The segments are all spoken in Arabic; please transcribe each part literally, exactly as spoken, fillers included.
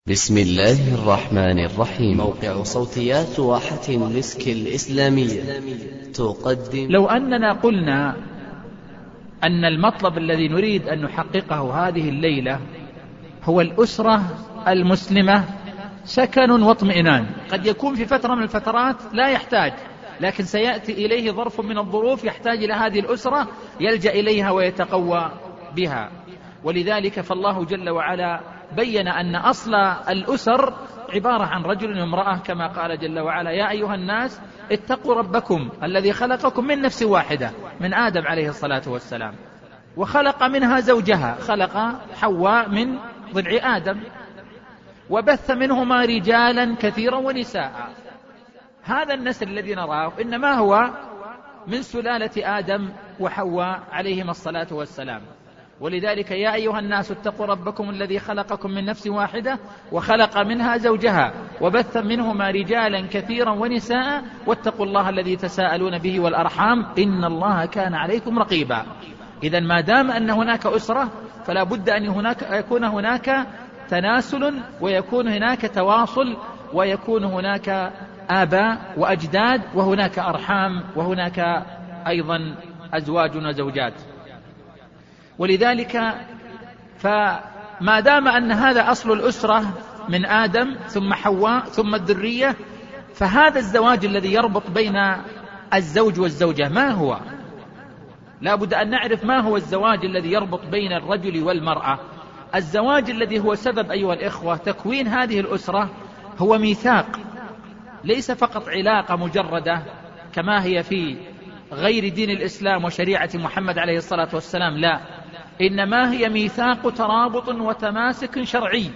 بسم الله الرحمن الرحيم. موقع صوتيات واحة المسك الإسلامية تقدم. لو أننا قلنا أن المطلب الذي نريد أن نحققه هذه الليلة هو الأسرة المسلمة سكن واطمئنان، قد يكون في فترة من الفترات لا يحتاج، لكن سيأتي إليه ظرف من الظروف يحتاج إلى هذه الأسرة يلجأ إليها ويتقوى بها. ولذلك فالله جل وعلا بين أن أصل الأسر عبارة عن رجل وامرأة، كما قال جل وعلا: يا أيها الناس اتقوا ربكم الذي خلقكم من نفس واحدة، من آدم عليه الصلاة والسلام، وخلق منها زوجها، خلق حواء من ضلع آدم، وبث منهما رجالا كثيرا ونساء. هذا النسل الذي نراه إنما هو من سلالة آدم وحواء عليهما الصلاة والسلام. ولذلك يا أيها الناس اتقوا ربكم الذي خلقكم من نفس واحدة وخلق منها زوجها وبث منهما رجالا كثيرا ونساء واتقوا الله الذي تساءلون به والأرحام إن الله كان عليكم رقيبا. إذن ما دام أن هناك أسرة فلا بد أن هناك يكون هناك تناسل، ويكون هناك تواصل، ويكون هناك آباء وأجداد، وهناك أرحام، وهناك أيضا أزواج وزوجات. ولذلك فما دام أن هذا أصل الأسرة من آدم ثم حواء ثم الذرية، فهذا الزواج الذي يربط بين الزوج والزوجة ما هو؟ لا بد أن نعرف ما هو الزواج الذي يربط بين الرجل والمرأة. الزواج الذي هو سبب أيها الإخوة تكوين هذه الأسرة هو ميثاق، ليس فقط علاقة مجردة كما هي في غير دين الإسلام وشريعة محمد عليه الصلاة والسلام، لا، إنما هي ميثاق ترابط وتماسك شرعي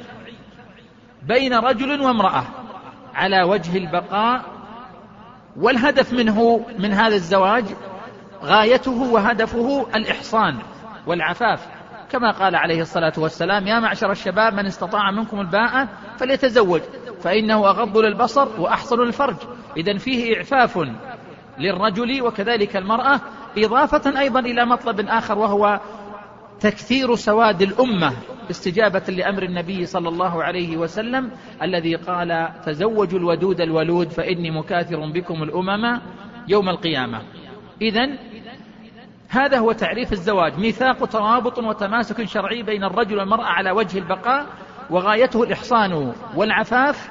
بين رجل وامرأة على وجه البقاء. والهدف منه من هذا الزواج غايته وهدفه الإحصان والعفاف، كما قال عليه الصلاة والسلام: يا معشر الشباب من استطاع منكم الباءة فليتزوج فإنه أغض للبصر وأحصن للفرج. إذن فيه إعفاف للرجل وكذلك المرأة، إضافة أيضا إلى مطلب آخر وهو تكثير سواد الأمة استجابة لأمر النبي صلى الله عليه وسلم الذي قال: تزوجوا الودود الولود فإني مكاثر بكم الأمم يوم القيامة. إذن هذا هو تعريف الزواج: ميثاق ترابط وتماسك شرعي بين الرجل والمرأة على وجه البقاء، وغايته الإحصان والعفاف،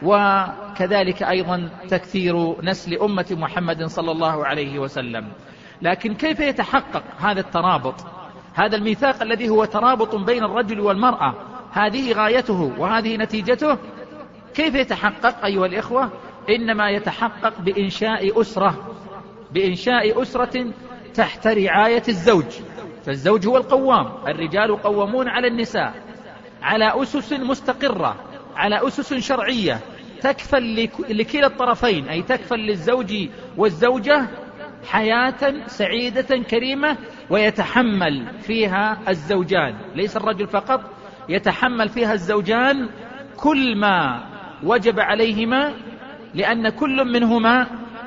وكذلك أيضا تكثير نسل أمة محمد صلى الله عليه وسلم. لكن كيف يتحقق هذا الترابط؟ هذا الميثاق الذي هو ترابط بين الرجل والمرأة، هذه غايته وهذه نتيجته، كيف يتحقق أيها الإخوة؟ إنما يتحقق بإنشاء أسرة، بإنشاء أسرة تحت رعاية الزوج. فالزوج هو القوام، الرجال قوامون على النساء على أسس مستقرة، على أسس شرعية تكفل لكلا الطرفين، أي تكفل للزوج والزوجة حياة سعيدة كريمة، ويتحمل فيها الزوجان، ليس الرجل فقط، يتحمل فيها الزوجان كل ما وجب عليهما، لأن كل منهما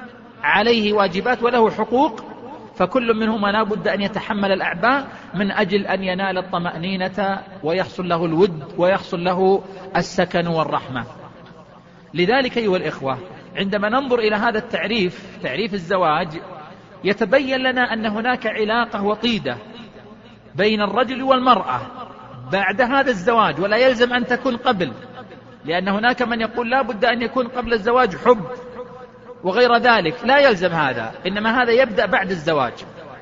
عليه واجبات وله حقوق، فكل منهما لا بد أن يتحمل الأعباء من أجل أن ينال الطمأنينة ويحصل له الود ويحصل له السكن والرحمة. لذلك أيها الإخوة عندما ننظر إلى هذا التعريف، تعريف الزواج، يتبين لنا أن هناك علاقة وطيدة بين الرجل والمرأة بعد هذا الزواج، ولا يلزم أن تكون قبل، لأن هناك من يقول لا بد أن يكون قبل الزواج حب وغير ذلك، لا يلزم هذا، إنما هذا يبدأ بعد الزواج.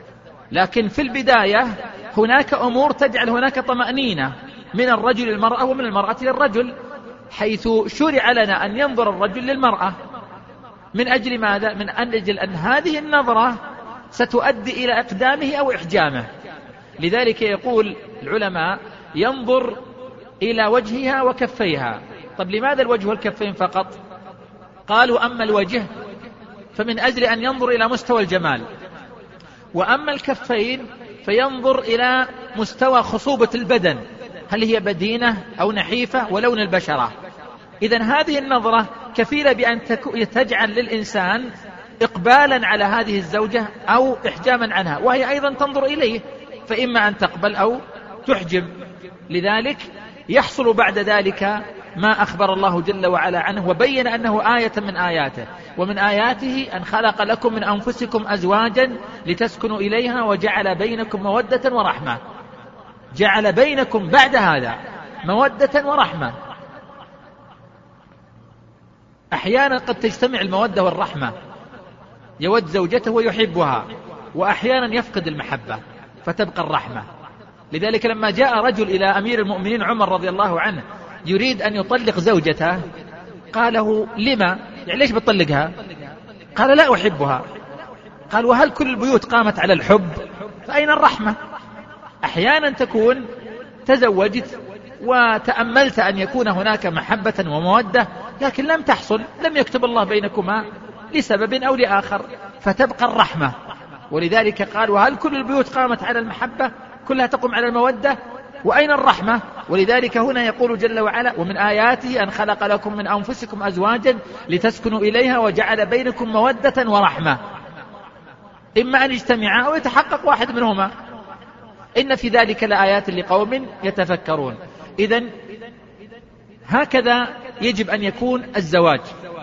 لكن في البداية هناك أمور تجعل هناك طمأنينة من الرجل للمرأة ومن المرأة للرجل، حيث شرع لنا أن ينظر الرجل للمرأة. من أجل ماذا؟ من أجل أن هذه النظرة ستؤدي إلى إقدامه أو إحجامه. لذلك يقول العلماء: ينظر إلى وجهها وكفيها. طب لماذا الوجه والكفين فقط؟ قالوا: أما الوجه فمن أجل أن ينظر إلى مستوى الجمال، وأما الكفين فينظر إلى مستوى خصوبة البدن، هل هي بدينة أو نحيفة، ولون البشرة. إذن هذه النظرة كفيلة بأن تجعل للإنسان إقبالا على هذه الزوجة أو إحجاما عنها، وهي أيضا تنظر إليه، فإما أن تقبل أو تحجم. لذلك يحصل بعد ذلك ما أخبر الله جل وعلا عنه وبين أنه آية من آياته. ومن آياته أن خلق لكم من أنفسكم أزواجا لتسكنوا إليها وجعل بينكم مودة ورحمة. جعل بينكم بعد هذا مودة ورحمة. أحيانا قد تجتمع المودة والرحمة، يود زوجته ويحبها، وأحيانا يفقد المحبة فتبقى الرحمة. لذلك لما جاء رجل إلى أمير المؤمنين عمر رضي الله عنه يريد أن يطلق زوجته، قاله لما؟ يعني ليش بتطلقها؟ قال لا أحبها. قال وهل كل البيوت قامت على الحب؟ فأين الرحمة؟ أحيانا تكون تزوجت وتأملت أن يكون هناك محبة ومودة، لكن لم تحصل، لم يكتب الله بينكما لسبب أو لآخر، فتبقى الرحمة. ولذلك قال وهل كل البيوت قامت على المحبة؟ كلها تقوم على المودة، وأين الرحمة؟ ولذلك هنا يقول جل وعلا ومن آياته أن خلق لكم من أنفسكم أزواجا لتسكنوا إليها وجعل بينكم مودة ورحمة. إما أن يجتمعا أو يتحقق واحد منهما. إن في ذلك لآيات لقوم يتفكرون. إذن هكذا يجب أن يكون الزواج.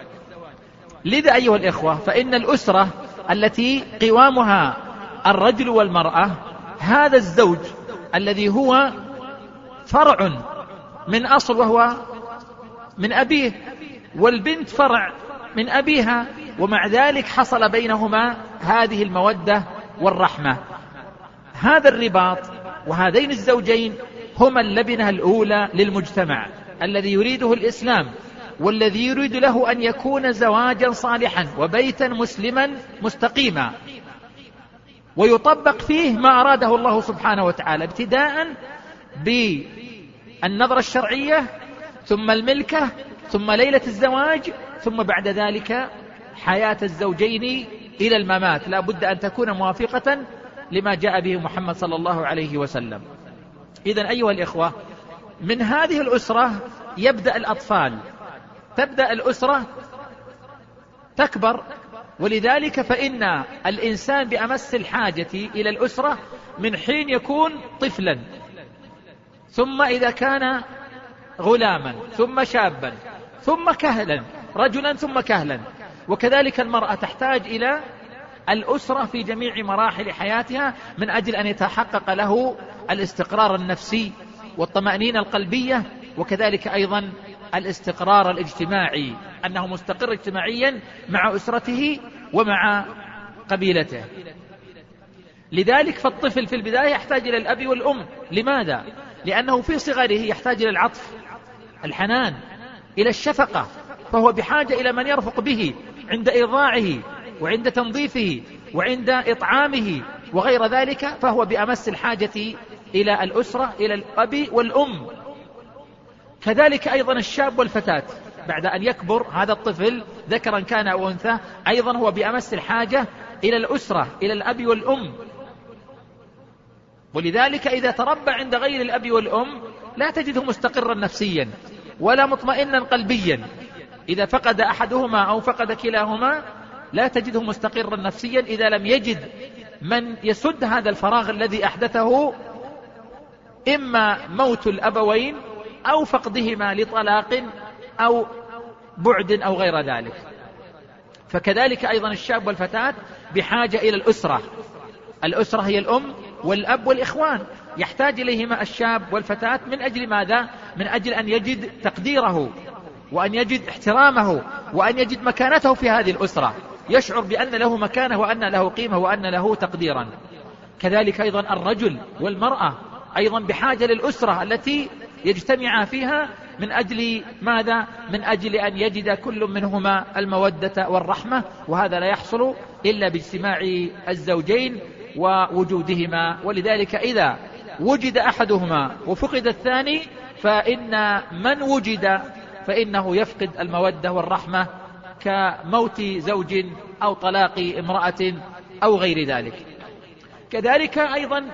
لذا أيها الإخوة فإن الأسرة التي قوامها الرجل والمرأة، هذا الزوج الذي هو فرع من أصل وهو من أبيه، والبنت فرع من أبيها، ومع ذلك حصل بينهما هذه المودة والرحمة. هذا الرباط وهذين الزوجين هما اللبنة الأولى للمجتمع الذي يريده الإسلام، والذي يريد له أن يكون زواجا صالحا وبيتا مسلما مستقيما، ويطبق فيه ما أراده الله سبحانه وتعالى، ابتداء بالنظرة الشرعية، ثم الملكة، ثم ليلة الزواج، ثم بعد ذلك حياة الزوجين إلى الممات، لا بد أن تكون موافقة لما جاء به محمد صلى الله عليه وسلم. إذن أيها الإخوة من هذه الأسرة يبدأ الأطفال، تبدأ الأسرة تكبر. ولذلك فإن الإنسان بأمس الحاجة إلى الأسرة من حين يكون طفلا، ثم إذا كان غلاما، ثم شابا، ثم كهلا، رجلا ثم كهلا. وكذلك المرأة تحتاج إلى الأسرة في جميع مراحل حياتها من أجل أن يتحقق له الاستقرار النفسي والطمأنينة القلبية، وكذلك أيضا الاستقرار الاجتماعي، أنه مستقر اجتماعيا مع أسرته ومع قبيلته. لذلك فالطفل في البداية يحتاج إلى الأب والأم. لماذا؟ لأنه في صغره يحتاج إلى العطف، الحنان، إلى الشفقة، فهو بحاجة إلى من يرفق به عند إرضاعه وعند تنظيفه وعند إطعامه وغير ذلك، فهو بأمس الحاجة إلى الأسرة، إلى الأب والأم. كذلك أيضا الشاب والفتاة بعد أن يكبر هذا الطفل ذكرا كان أو أنثى، أيضا هو بأمس الحاجة إلى الأسرة، إلى الأب والأم. ولذلك إذا تربى عند غير الأب والأم لا تجده مستقرا نفسيا ولا مطمئنا قلبيا. إذا فقد أحدهما أو فقد كلاهما لا تجده مستقرا نفسيا إذا لم يجد من يسد هذا الفراغ الذي أحدثه، إما موت الأبوين أو فقدهما لطلاق أو بعد أو غير ذلك. فكذلك أيضا الشاب والفتاة بحاجة إلى الأسرة. الأسرة هي الأم والأب والإخوان، يحتاج إليهما الشاب والفتاة. من أجل ماذا؟ من أجل أن يجد تقديره وأن يجد احترامه وأن يجد مكانته في هذه الأسرة، يشعر بأن له مكانه وأن له قيمة وأن له تقديرا. كذلك أيضا الرجل والمرأة أيضا بحاجة للأسرة التي يجتمع فيها من أجل ماذا؟ من أجل أن يجد كل منهما المودة والرحمة، وهذا لا يحصل إلا باجتماع الزوجين ووجودهما. ولذلك إذا وجد أحدهما وفقد الثاني فإن من وجد فإنه يفقد المودة والرحمة، كموت زوج أو طلاق امرأة أو غير ذلك. كذلك أيضا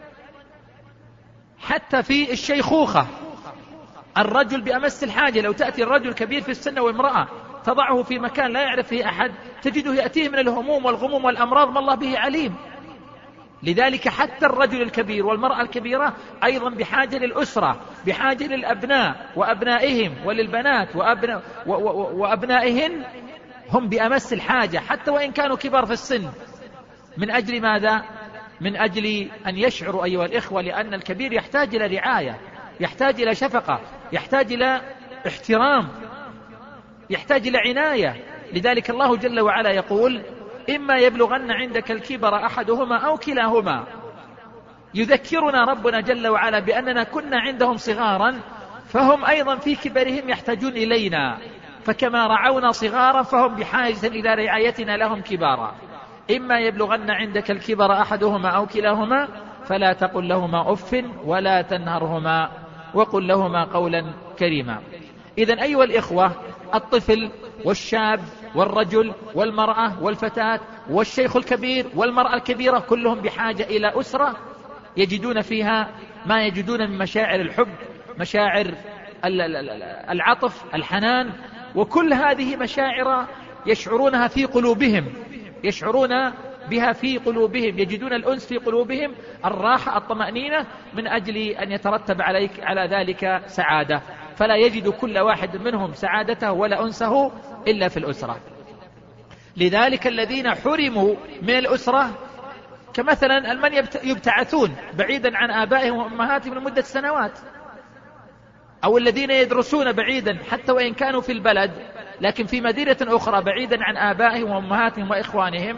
حتى في الشيخوخة الرجل بأمس الحاجة، لو تأتي الرجل كبير في السن وامرأة تضعه في مكان لا يعرف فيه أحد، تجده يأتيه من الهموم والغموم والأمراض ما الله به عليم. لذلك حتى الرجل الكبير والمرأة الكبيرة أيضا بحاجة للأسرة، بحاجة للأبناء وأبنائهم وللبنات وأبناء وأبنائهن، هم بأمس الحاجة حتى وإن كانوا كبار في السن. من أجل ماذا؟ من أجل أن يشعروا أيها الإخوة، لأن الكبير يحتاج إلى رعاية، يحتاج إلى شفقة، يحتاج إلى احترام، يحتاج إلى عناية. لذلك الله جل وعلا يقول: إما يبلغن عندك الكبر أحدهما أو كلاهما. يذكرنا ربنا جل وعلا بأننا كنا عندهم صغارا، فهم أيضا في كبرهم يحتاجون إلينا، فكما رعونا صغارا فهم بحاجة إلى رعايتنا لهم كبارا. إما يبلغن عندك الكبر أحدهما أو كلاهما فلا تقل لهما أف ولا تنهرهما وقل لهما قولا كريما. إذن أيها الإخوة، الطفل والشاب والرجل والمرأة والفتاة والشيخ الكبير والمرأة الكبيرة كلهم بحاجة إلى أسرة يجدون فيها ما يجدون من مشاعر الحب، مشاعر العطف، الحنان، وكل هذه مشاعر يشعرونها في قلوبهم، يشعرون بها في قلوبهم، يجدون الأنس في قلوبهم، الراحة، الطمأنينة، من أجل أن يترتب عليك على ذلك سعادة. فلا يجد كل واحد منهم سعادته ولا أنسه إلا في الأسرة. لذلك الذين حرموا من الأسرة كمثلا من يبتعثون بعيدا عن آبائهم وأمهاتهم لمدة سنوات، أو الذين يدرسون بعيدا حتى وإن كانوا في البلد لكن في مدينة أخرى بعيدا عن آبائهم وأمهاتهم وإخوانهم،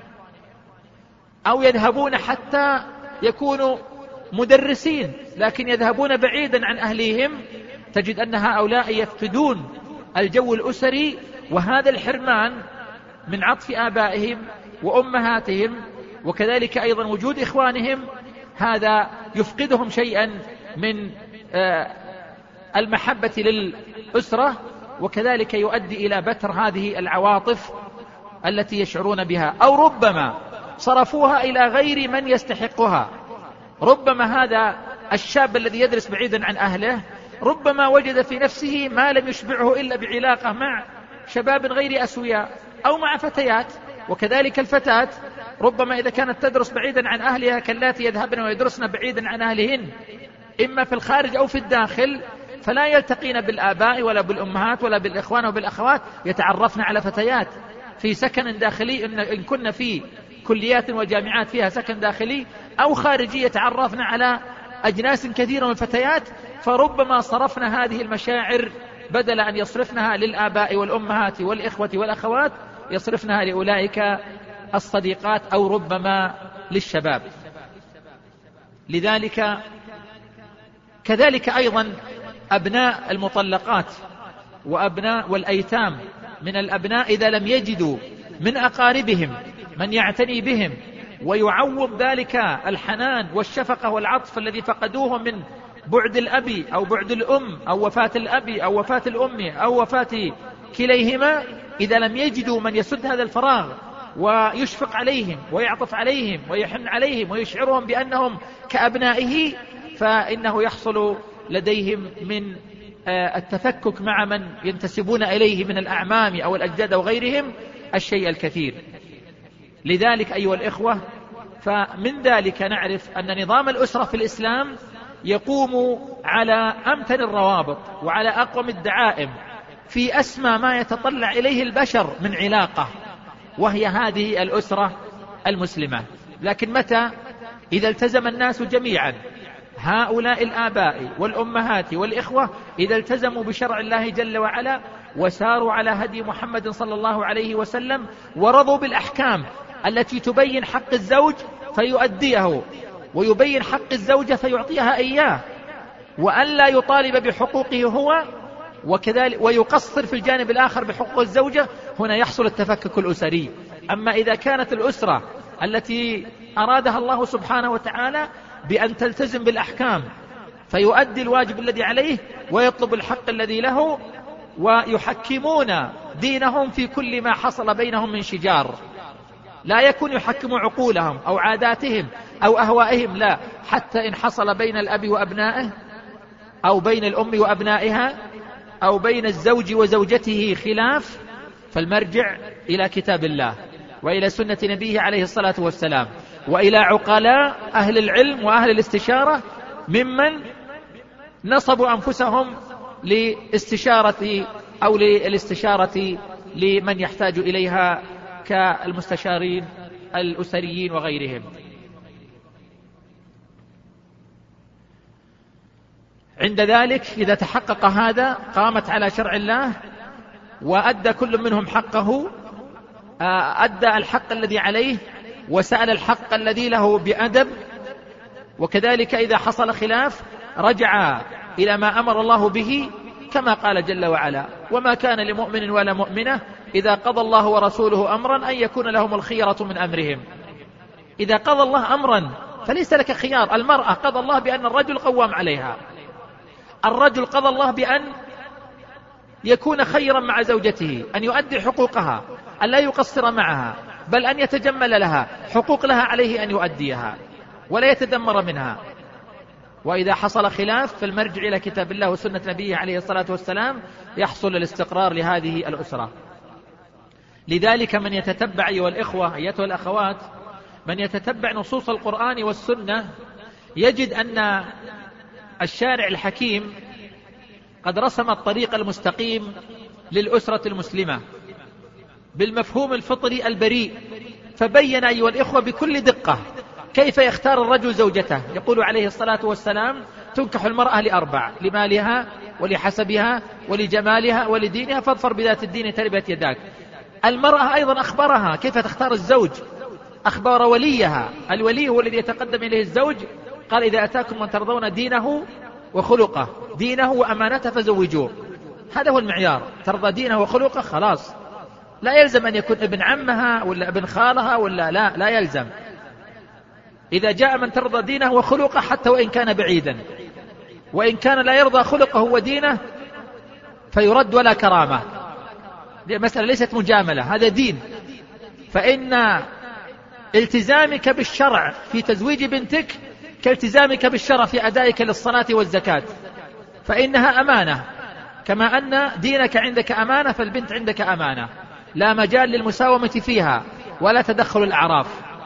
أو يذهبون حتى يكونوا مدرسين لكن يذهبون بعيدا عن أهليهم، تجد أن هؤلاء يفقدون الجو الأسري، وهذا الحرمان من عطف آبائهم وأمهاتهم وكذلك أيضا وجود إخوانهم، هذا يفقدهم شيئا من المحبة للأسرة، وكذلك يؤدي إلى بتر هذه العواطف التي يشعرون بها، أو ربما صرفوها إلى غير من يستحقها. ربما هذا الشاب الذي يدرس بعيدا عن أهله ربما وجد في نفسه ما لم يشبعه إلا بعلاقة مع شباب غير أسوياء أو مع فتيات، وكذلك الفتاة ربما إذا كانت تدرس بعيدا عن أهلها كاللاتي يذهبن ويدرسن بعيدا عن أهلهن إما في الخارج أو في الداخل، فلا يلتقين بالآباء ولا بالأمهات ولا بالإخوان وبالأخوات، يتعرفن على فتيات في سكن داخلي، إن كنا في كليات وجامعات فيها سكن داخلي أو خارجي، يتعرفن على أجناس كثيرة من الفتيات، فربما صرفنا هذه المشاعر بدل أن يصرفنها للآباء والأمهات والإخوة والأخوات يصرفنها لأولئك الصديقات أو ربما للشباب. لذلك كذلك أيضا أبناء المطلقات وأبناء والأيتام من الأبناء إذا لم يجدوا من أقاربهم من يعتني بهم ويعوض ذلك الحنان والشفقة والعطف الذي فقدوه من بعد الأب أو بعد الأم أو وفاة الأب أو وفاة الأم أو وفاة كليهما، إذا لم يجدوا من يسد هذا الفراغ ويشفق عليهم ويعطف عليهم ويحن عليهم ويشعرهم بأنهم كأبنائه، فإنه يحصل لديهم من التفكك مع من ينتسبون إليه من الأعمام أو الأجداد أو غيرهم الشيء الكثير. لذلك أيها الإخوة، فمن ذلك نعرف أن نظام الأسرة في الإسلام يقوم على أمتن الروابط وعلى أقوم الدعائم في أسمى ما يتطلع إليه البشر من علاقة، وهي هذه الأسرة المسلمة. لكن متى؟ إذا التزم الناس جميعا، هؤلاء الآباء والأمهات والإخوة، إذا التزموا بشرع الله جل وعلا وساروا على هدي محمد صلى الله عليه وسلم ورضوا بالأحكام التي تبين حق الزوج فيؤديه ويبين حق الزوجة فيعطيها إياه، وألا يطالب بحقوقه هو وكذلك ويقصر في الجانب الآخر بحقوق الزوجة، هنا يحصل التفكك الأسري. أما إذا كانت الأسرة التي أرادها الله سبحانه وتعالى بأن تلتزم بالأحكام فيؤدي الواجب الذي عليه ويطلب الحق الذي له، ويحكمون دينهم في كل ما حصل بينهم من شجار، لا يكون يحكم عقولهم أو عاداتهم أو أهوائهم، لا، حتى إن حصل بين الأب وأبنائه أو بين الأم وأبنائها أو بين الزوج وزوجته خلاف، فالمرجع إلى كتاب الله وإلى سنة نبيه عليه الصلاة والسلام، وإلى عقلاء أهل العلم وأهل الاستشارة ممن نصبوا أنفسهم لاستشارة أو للاستشارة لمن يحتاج إليها كالمستشارين الأسريين وغيرهم. عند ذلك إذا تحقق هذا قامت على شرع الله وأدى كل منهم حقه، أدى الحق الذي عليه وسأل الحق الذي له بأدب. وكذلك إذا حصل خلاف رجع إلى ما أمر الله به كما قال جل وعلا: وما كان لمؤمن ولا مؤمنة إذا قضى الله ورسوله أمرا أن يكون لهم الخيرة من أمرهم. إذا قضى الله أمرا فليس لك خيار. المرأة قضى الله بأن الرجل قوام عليها، الرجل قضى الله بأن يكون خيرا مع زوجته، أن يؤدي حقوقها، أن لا يقصر معها، بل أن يتجمل لها، حقوق لها عليه أن يؤديها ولا يتدمر منها. وإذا حصل خلاف فالمرجع إلى كتاب الله وسنة نبيه عليه الصلاة والسلام يحصل الاستقرار لهذه الأسرة. لذلك من يتتبع أيها الإخوة أيتها الأخوات، من يتتبع نصوص القرآن والسنة يجد أن الشارع الحكيم قد رسم الطريق المستقيم للأسرة المسلمة بالمفهوم الفطري البريء، فبين أيها الإخوة بكل دقة كيف يختار الرجل زوجته. يقول عليه الصلاة والسلام: تنكح المرأة لأربع: لمالها ولحسبها ولجمالها ولدينها فاظفر بذات الدين تربت يداك. المرأة أيضا أخبرها كيف تختار الزوج، أخبار وليها. الولي هو الذي يتقدم إليه الزوج، قال: إذا أتاكم من ترضون دينه وخلقه، دينه وأمانته فزوجوه. هذا هو المعيار، ترضى دينه وخلقه خلاص. لا يلزم أن يكون ابن عمها ولا ابن خالها ولا لا لا يلزم. إذا جاء من ترضى دينه وخلقه حتى وإن كان بعيدا، وإن كان لا يرضى خلقه ودينه فيرد ولا كرامة. دي مسألة ليست مجاملة، هذا دين. فإن التزامك بالشرع في تزويج بنتك كالتزامك بالشرع في أدائك للصلاة والزكاة، فإنها أمانة. كما أن دينك عندك أمانة فالبنت عندك أمانة، لا مجال للمساومة فيها ولا تدخل الأعراف.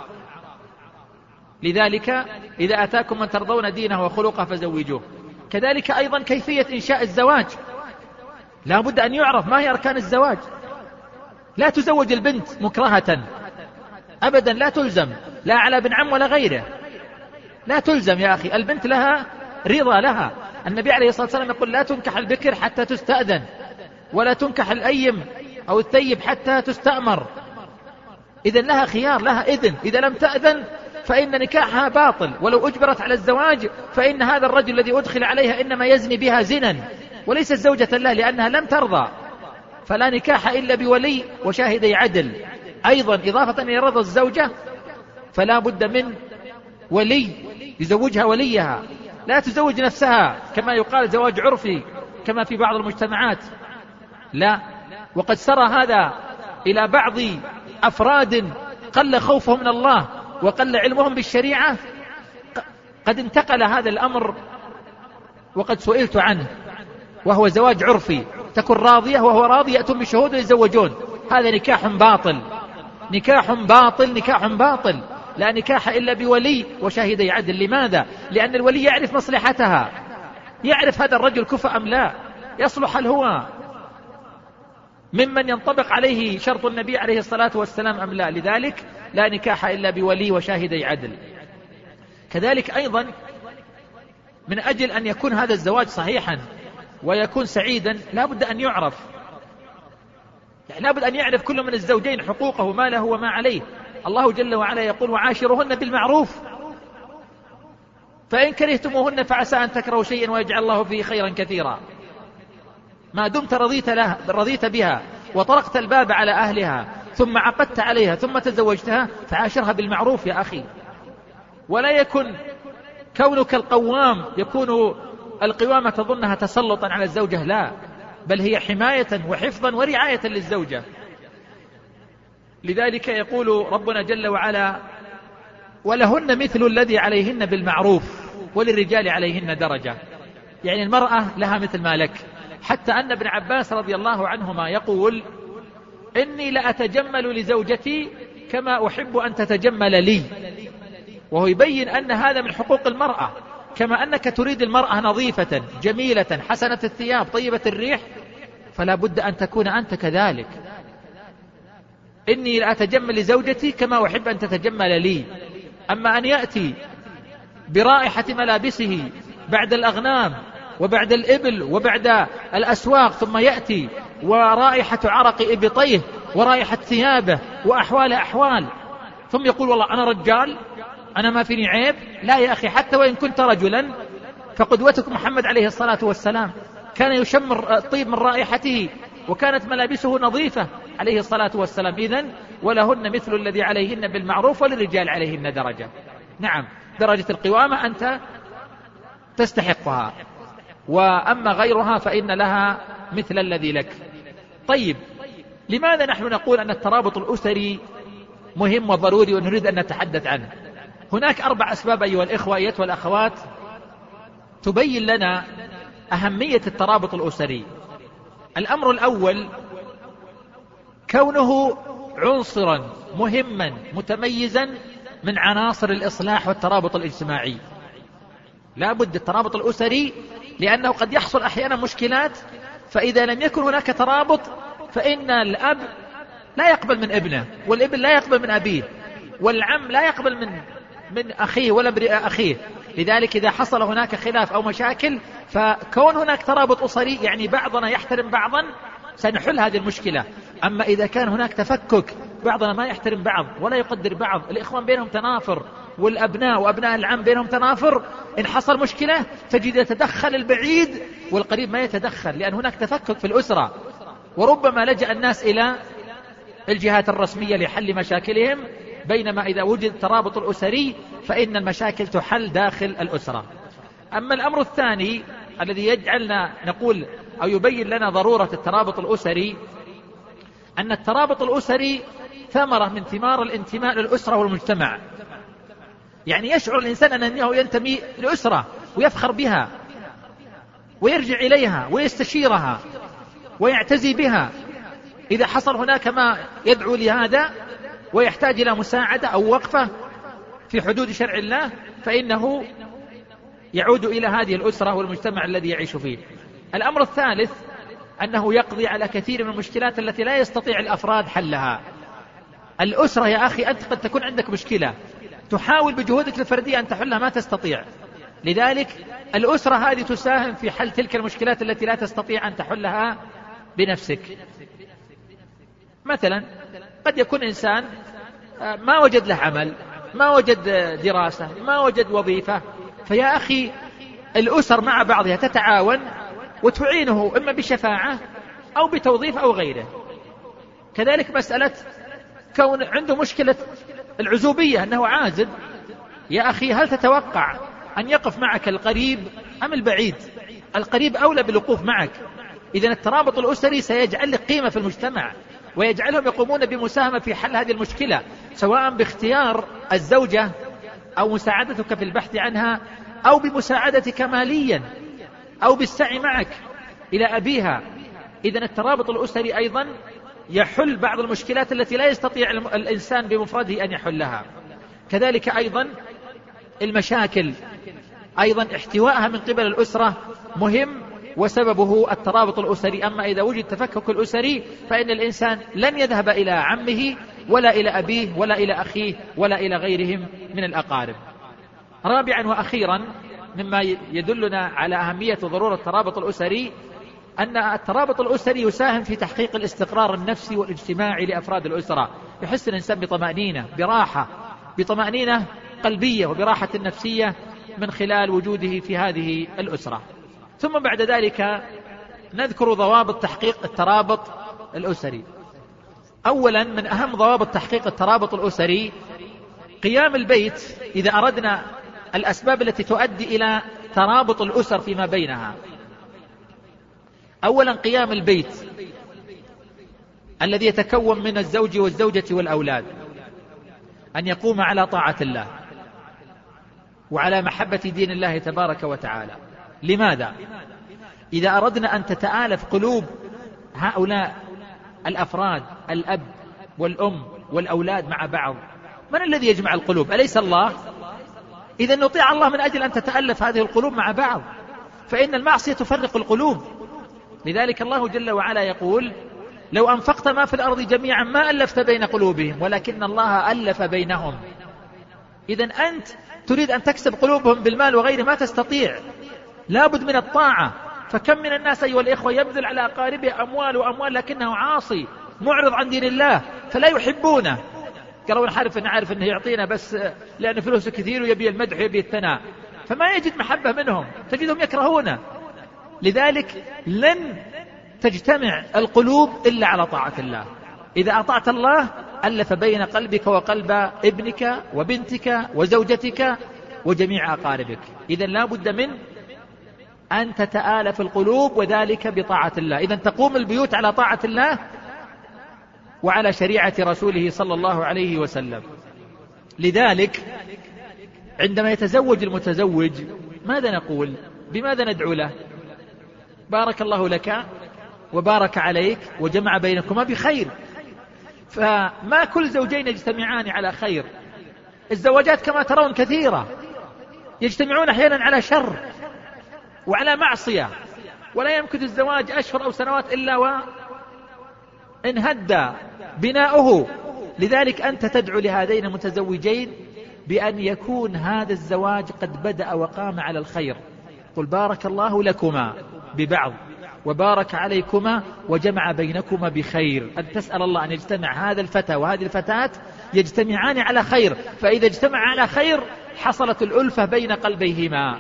لذلك إذا أتاكم من ترضون دينه وخلقه فزوجوه. كذلك أيضا كيفية إنشاء الزواج لا بد أن يعرف ما هي أركان الزواج. لا تزوج البنت مكرهة أبدا، لا تلزم لا على ابن عم ولا غيره، لا تلزم يا أخي. البنت لها رضا لها. النبي عليه الصلاة والسلام يقول: لا تنكح البكر حتى تستأذن، ولا تنكح الأيم أو الثيب حتى تستأمر. إذن لها خيار، لها إذن. إذا لم تأذن فإن نكاحها باطل، ولو أجبرت على الزواج فإن هذا الرجل الذي أدخل عليها إنما يزني بها زنا وليست زوجة له، لأنها لم ترضى. فلا نكاح إلا بولي وشاهدي عدل. أيضا إضافة إلى رضا الزوجة فلا بد من ولي يزوجها وليها، لا تزوج نفسها كما يقال زواج عرفي كما في بعض المجتمعات، لا. وقد سرى هذا إلى بعض أفراد قل خوفهم من الله وقل علمهم بالشريعة، قد انتقل هذا الأمر وقد سئلت عنه، وهو زواج عرفي، تكون راضية وهو راضي، يأتون بشهود ويزوجون. هذا نكاح باطل، نكاح باطل، نكاح باطل. لا نكاح إلا بولي وشاهدي عدل. لماذا؟ لأن الولي يعرف مصلحتها، يعرف هذا الرجل كفء أم لا، يصلح هل هو ممن ينطبق عليه شرط النبي عليه الصلاة والسلام أم لا. لذلك لا نكاح إلا بولي وشاهدي عدل. كذلك أيضا من أجل أن يكون هذا الزواج صحيحا ويكون سعيدا لا بد أن يعرف، يعني لا بد أن يعرف كل من الزوجين حقوقه، ما له وما عليه. الله جل وعلا يقول: وعاشرهن بالمعروف فإن كرهتموهن فعسى أن تكرهوا شيئا ويجعل الله فيه خيرا كثيرا. ما دمت رضيت, له رضيت بها وطرقت الباب على أهلها ثم عقدت عليها ثم تزوجتها فعاشرها بالمعروف يا أخي. ولا يكن كونك القوام يكون القوامة تظنها تسلطا على الزوجة، لا، بل هي حماية وحفظا ورعاية للزوجة. لذلك يقول ربنا جل وعلا: ولهن مثل الذي عليهن بالمعروف وللرجال عليهن درجة. يعني المرأة لها مثل ما لك. حتى أن ابن عباس رضي الله عنهما يقول: إني لأتجمل لزوجتي كما أحب أن تتجمل لي. وهو يبين أن هذا من حقوق المرأة، كما أنك تريد المرأة نظيفة جميلة حسنة الثياب طيبة الريح، فلا بد أن تكون أنت كذلك. إني لا أتجمل لزوجتي كما أحب أن تتجمل لي. أما أن يأتي برائحة ملابسه بعد الأغنام وبعد الإبل وبعد الأسواق، ثم يأتي ورائحة عرق إبطيه ورائحة ثيابه وأحوال أحوال، ثم يقول والله أنا رجال أنا ما فيني عيب. لا يا أخي، حتى وإن كنت رجلا فقدوتك محمد عليه الصلاة والسلام كان يشمر الطيب من رائحته، وكانت ملابسه نظيفة عليه الصلاة والسلام. إذن ولهن مثل الذي عليهن بالمعروف وللرجال عليهن درجة. نعم، درجة القوامة أنت تستحقها، وأما غيرها فإن لها مثل الذي لك. طيب، لماذا نحن نقول أن الترابط الأسري مهم وضروري ونريد أن نتحدث عنه؟ هناك أربع أسباب أيها الإخوة أيها والأخوات تبين لنا أهمية الترابط الأسري. الأمر الأول كونه عنصرا مهما متميزا من عناصر الإصلاح والترابط الاجتماعي. لا بد الترابط الأسري، لأنه قد يحصل أحيانا مشكلات، فإذا لم يكن هناك ترابط فإن الأب لا يقبل من ابنه، والابن لا يقبل من أبيه، والعم لا يقبل من من أخيه ولا امرئ أخيه. لذلك إذا حصل هناك خلاف أو مشاكل، فكون هناك ترابط أسري يعني بعضنا يحترم بعضا سنحل هذه المشكلة. أما إذا كان هناك تفكك، بعضنا ما يحترم بعض ولا يقدر بعض، الإخوان بينهم تنافر والأبناء وأبناء العم بينهم تنافر، إن حصل مشكلة تجد يتدخل البعيد والقريب ما يتدخل، لأن هناك تفكك في الأسرة، وربما لجأ الناس إلى الجهات الرسمية لحل مشاكلهم، بينما إذا وجد الترابط الأسري فإن المشاكل تحل داخل الأسرة. أما الأمر الثاني الذي يجعلنا نقول أو يبين لنا ضرورة الترابط الأسري، أن الترابط الأسري ثمرة من ثمار الانتماء للأسرة والمجتمع. يعني يشعر الإنسان أنه ينتمي لأسرة ويفخر بها ويرجع إليها ويستشيرها ويعتزي بها. إذا حصل هناك ما يدعو لهذا ويحتاج إلى مساعدة أو وقفة في حدود شرع الله، فإنه يعود إلى هذه الأسرة والمجتمع الذي يعيش فيه. الأمر الثالث أنه يقضي على كثير من المشكلات التي لا يستطيع الأفراد حلها. الأسرة يا أخي، أنت قد تكون عندك مشكلة تحاول بجهودك الفردية أن تحلها ما تستطيع، لذلك الأسرة هذه تساهم في حل تلك المشكلات التي لا تستطيع أن تحلها بنفسك. مثلا قد يكون إنسان ما وجد له عمل، ما وجد دراسة، ما وجد وظيفة، فيا أخي الأسر مع بعضها تتعاون وتعينه إما بشفاعة أو بتوظيف أو غيره. كذلك مسألة كون عنده مشكلة العزوبية أنه عازب، يا أخي هل تتوقع أن يقف معك القريب أم البعيد؟ القريب أولى بالوقوف معك. إذن الترابط الأسري سيجعل لك قيمة في المجتمع ويجعلهم يقومون بمساهمة في حل هذه المشكلة، سواء باختيار الزوجة أو مساعدتك في البحث عنها، أو بمساعدتك ماليا، أو بالسعي معك إلى أبيها. إذن الترابط الأسري أيضا يحل بعض المشكلات التي لا يستطيع الإنسان بمفرده أن يحلها. كذلك أيضا المشاكل أيضا احتوائها من قبل الأسرة مهم، وسببه الترابط الأسري. أما إذا وجد تفكك الأسري فإن الإنسان لن يذهب إلى عمه ولا إلى أبيه ولا إلى أخيه ولا إلى غيرهم من الأقارب. رابعا وأخيرا مما يدلنا على أهمية وضرورة الترابط الأسري، أن الترابط الأسري يساهم في تحقيق الاستقرار النفسي والاجتماعي لأفراد الأسرة. يحس الإنسان بطمأنينة، براحة، بطمأنينة قلبية وبراحة نفسية من خلال وجوده في هذه الأسرة. ثم بعد ذلك نذكر ضوابط تحقيق الترابط الأسري. أولا من أهم ضوابط تحقيق الترابط الأسري قيام البيت، إذا أردنا الأسباب التي تؤدي إلى ترابط الأسر فيما بينها. أولا قيام البيت الذي يتكون من الزوج والزوجة والأولاد، أن يقوم على طاعة الله وعلى محبة دين الله تبارك وتعالى. لماذا؟ إذا أردنا أن تتآلف قلوب هؤلاء الأفراد، الأب والأم والأولاد مع بعض، من الذي يجمع القلوب؟ أليس الله؟ إذا نطيع الله من أجل أن تتألف هذه القلوب مع بعض، فإن المعصية تفرق القلوب. لذلك الله جل وعلا يقول: لو أنفقت ما في الأرض جميعا ما ألفت بين قلوبهم ولكن الله ألف بينهم. إذا أنت تريد أن تكسب قلوبهم بالمال وغيره ما تستطيع، لابد من الطاعة. فكم من الناس أيها الإخوة يبذل على أقاربه أموال وأموال لكنه عاصي معرض عن دين الله فلا يحبونه. قالوا نعرف نعرف أنه يعطينا بس لأن فلوسه كثير ويبي المدح ويبي الثناء، فما يجد محبة منهم، تجدهم يكرهونه. لذلك لن تجتمع القلوب إلا على طاعة الله. إذا أطعت الله ألف بين قلبك وقلب ابنك وبنتك وزوجتك وجميع أقاربك. إذا لا بد من أن تتآلف القلوب، وذلك بطاعة الله. إذا تقوم البيوت على طاعة الله وعلى شريعة رسوله صلى الله عليه وسلم. لذلك عندما يتزوج المتزوج ماذا نقول؟ بماذا ندعو له؟ بارك الله لك وبارك عليك وجمع بينكما بخير. فما كل زوجين يجتمعان على خير. الزواجات كما ترون كثيرة، يجتمعون أحيانا على شر وعلى معصية، ولا يمكن الزواج أشهر أو سنوات إلا وانهد بناؤه. لذلك أنت تدعو لهذين المتزوجين بأن يكون هذا الزواج قد بدأ وقام على الخير. قل بارك الله لكما ببعض وبارك عليكما وجمع بينكما بخير. أن تسأل الله أن يجتمع هذا الفتى وهذه الفتاة يجتمعان على خير، فإذا اجتمع على خير حصلت الألفة بين قلبيهما،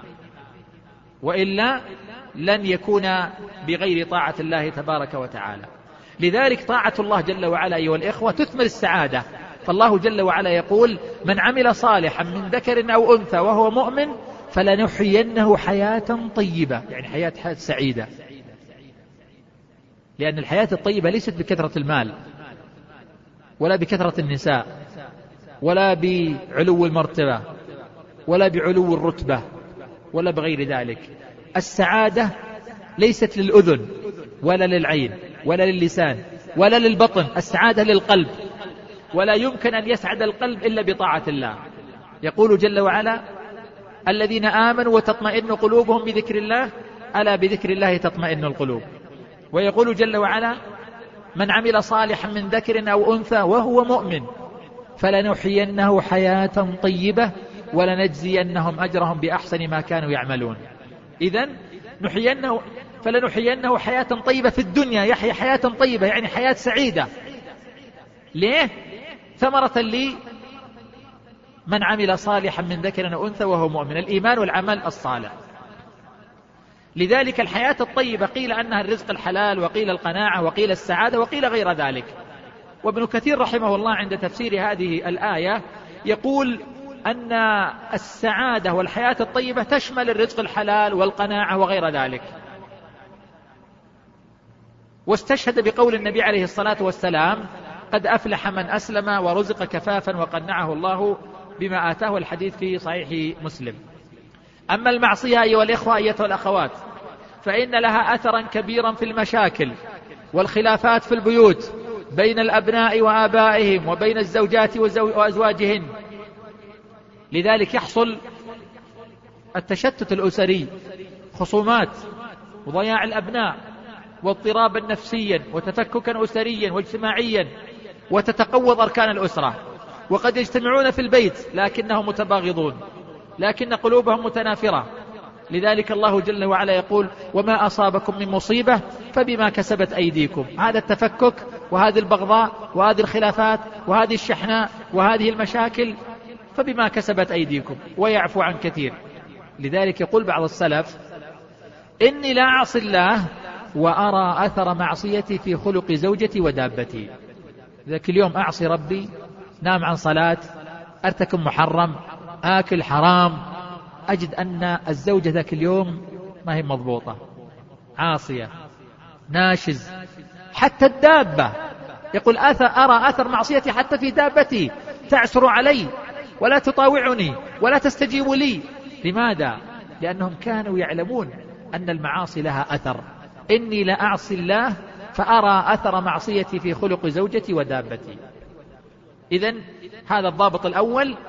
وإلا لن يكون بغير طاعة الله تبارك وتعالى. لذلك طاعة الله جل وعلا أيها الإخوة تثمر السعادة. فالله جل وعلا يقول: من عمل صالحا من ذكر أو أنثى وهو مؤمن فلنحيينه حياة طيبة، يعني حياة حياة سعيدة. لأن الحياة الطيبة ليست بكثرة المال ولا بكثرة النساء ولا بعلو المرتبة ولا بعلو الرتبة ولا بغير ذلك. السعادة ليست للأذن ولا للعين ولا للسان ولا للبطن، السعادة للقلب، ولا يمكن أن يسعد القلب إلا بطاعة الله. يقول جل وعلا: الذين آمنوا وتطمئن قلوبهم بذكر الله ألا بذكر الله تطمئن القلوب. ويقول جل وعلا: من عمل صالحا من ذكر أو أنثى وهو مؤمن فلنحيينه حياة طيبة ولنجزينهم أجرهم بأحسن ما كانوا يعملون. إذن نحيينه فلنحيينه حياة طيبة في الدنيا، يحيى حياة طيبة يعني حياة سعيدة. ليه؟ ثمرة لي من عمل صالحا من ذكر أو أنثى وهو مؤمن، الإيمان والعمل الصالح. لذلك الحياة الطيبة قيل أنها الرزق الحلال، وقيل القناعة، وقيل السعادة، وقيل غير ذلك. وابن كثير رحمه الله عند تفسير هذه الآية يقول أن السعادة والحياة الطيبة تشمل الرزق الحلال والقناعة وغير ذلك. واستشهد بقول النبي عليه الصلاة والسلام: قد أفلح من أسلم ورزق كفافا وقنعه الله بما آتاه، الحديث في صحيح مسلم. أما المعصية أيها الإخوة أيتها الأخوات فإن لها أثرا كبيرا في المشاكل والخلافات في البيوت بين الأبناء وآبائهم وبين الزوجات وأزواجهن. لذلك يحصل التشتت الأسري، خصومات وضياع الأبناء واضطرابا نفسيا وتفككا أسريا واجتماعيا، وتتقوض أركان الأسرة. وقد يجتمعون في البيت لكنهم متباغضون، لكن قلوبهم متنافرة. لذلك الله جل وعلا يقول: وما أصابكم من مصيبة فبما كسبت أيديكم. هذا التفكك وهذه البغضاء وهذه الخلافات وهذه الشحناء وهذه المشاكل فبما كسبت أيديكم ويعفو عن كثير. لذلك يقول بعض السلف: إني لا أعصي الله وأرى أثر معصيتي في خلق زوجتي ودابتي. ذاك اليوم أعصي ربي، نام عن صلاة، أرتكب محرم، آكل حرام، أجد أن الزوجة ذاك اليوم ما هي مضبوطة، عاصية، ناشز. حتى الدابة يقول: أثر أرى أثر معصيتي حتى في دابتي، تعسر علي ولا تطاوعني ولا تستجيب لي. لماذا؟ لأنهم كانوا يعلمون أن المعاصي لها أثر. إني لا أعصي الله فأرى أثر معصيتي في خلق زوجتي ودابتي. إذن هذا الضابط الأول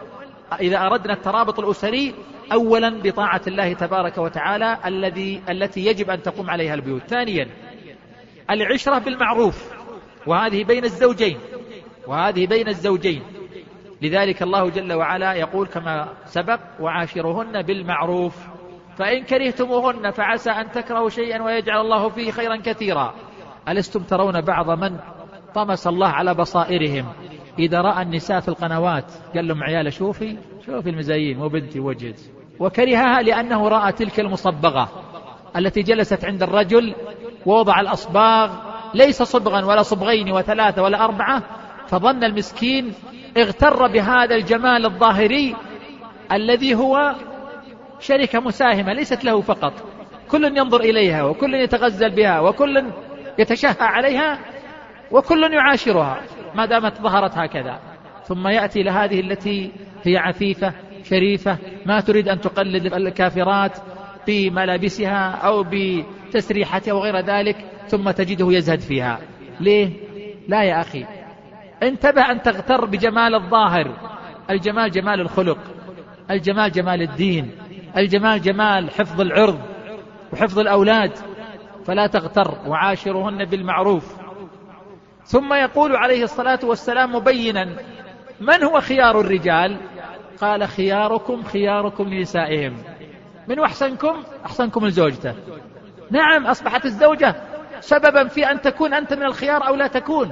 إذا أردنا الترابط الأسري أولا بطاعة الله تبارك وتعالى الذي التي يجب أن تقوم عليها البيوت. ثانيا العشرة بالمعروف، وهذه بين الزوجين وهذه بين الزوجين لذلك الله جل وعلا يقول كما سبق: وعاشرهن بالمعروف فإن كرهتموهن فعسى أن تكرهوا شيئا ويجعل الله فيه خيرا كثيرا. ألستم ترون بعض من طمس الله على بصائرهم إذا رأى النساء في القنوات قال لهم: عيال شوفي شوفي المزايين وبنتي وجهت، وكرهها لأنه رأى تلك المصبغة التي جلست عند الرجل ووضع الأصباغ ليس صبغا ولا صبغين وثلاثة ولا أربعة، فظن المسكين اغتر بهذا الجمال الظاهري الذي هو شركة مساهمة ليست له فقط، كل ينظر إليها وكل يتغزل بها وكل يتشهى عليها وكل يعاشرها ما دامت ظهرت هكذا. ثم يأتي لهذه التي هي عفيفة شريفة ما تريد أن تقلد الكافرات بملابسها أو بتسريحتها وغير ذلك، ثم تجده يزهد فيها. ليه؟ لا يا أخي، انتبه أن تغتر بجمال الظاهر. الجمال جمال الخلق، الجمال جمال الدين، الجمال جمال حفظ العرض وحفظ الأولاد، فلا تغتر. وعاشرهن بالمعروف. ثم يقول عليه الصلاة والسلام مبينا من هو خيار الرجال، قال: خياركم خياركم لنسائهم. من أحسنكم؟ أحسنكم لزوجته. نعم، أصبحت الزوجة سببا في أن تكون أنت من الخيار أو لا تكون.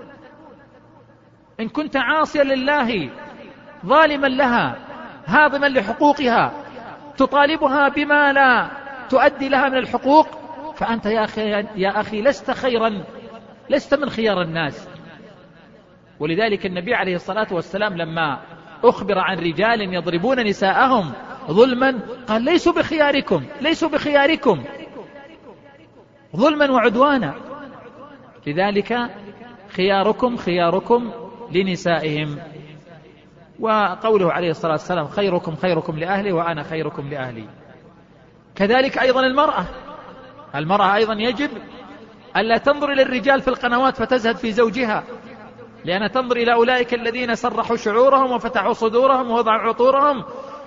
إن كنت عاصيا لله ظالما لها هاضما لحقوقها تطالبها بما لا تؤدي لها من الحقوق، فأنت يا أخي, يا أخي لست خيرا، لست من خيار الناس. ولذلك النبي عليه الصلاة والسلام لما أخبر عن رجال يضربون نساءهم ظلما قال: ليسوا بخياركم ليسوا بخياركم ظلما وعدوانا. لذلك خياركم خياركم لنسائهم. وقوله عليه الصلاة والسلام: خيركم خيركم لأهلي وأنا خيركم لأهلي. كذلك أيضا المرأة المرأة أيضا يجب ألا تنظر إلى الرجال في القنوات فتزهد في زوجها، لأن تنظر إلى أولئك الذين سرحوا شعورهم وفتحوا صدورهم ووضعوا عطورهم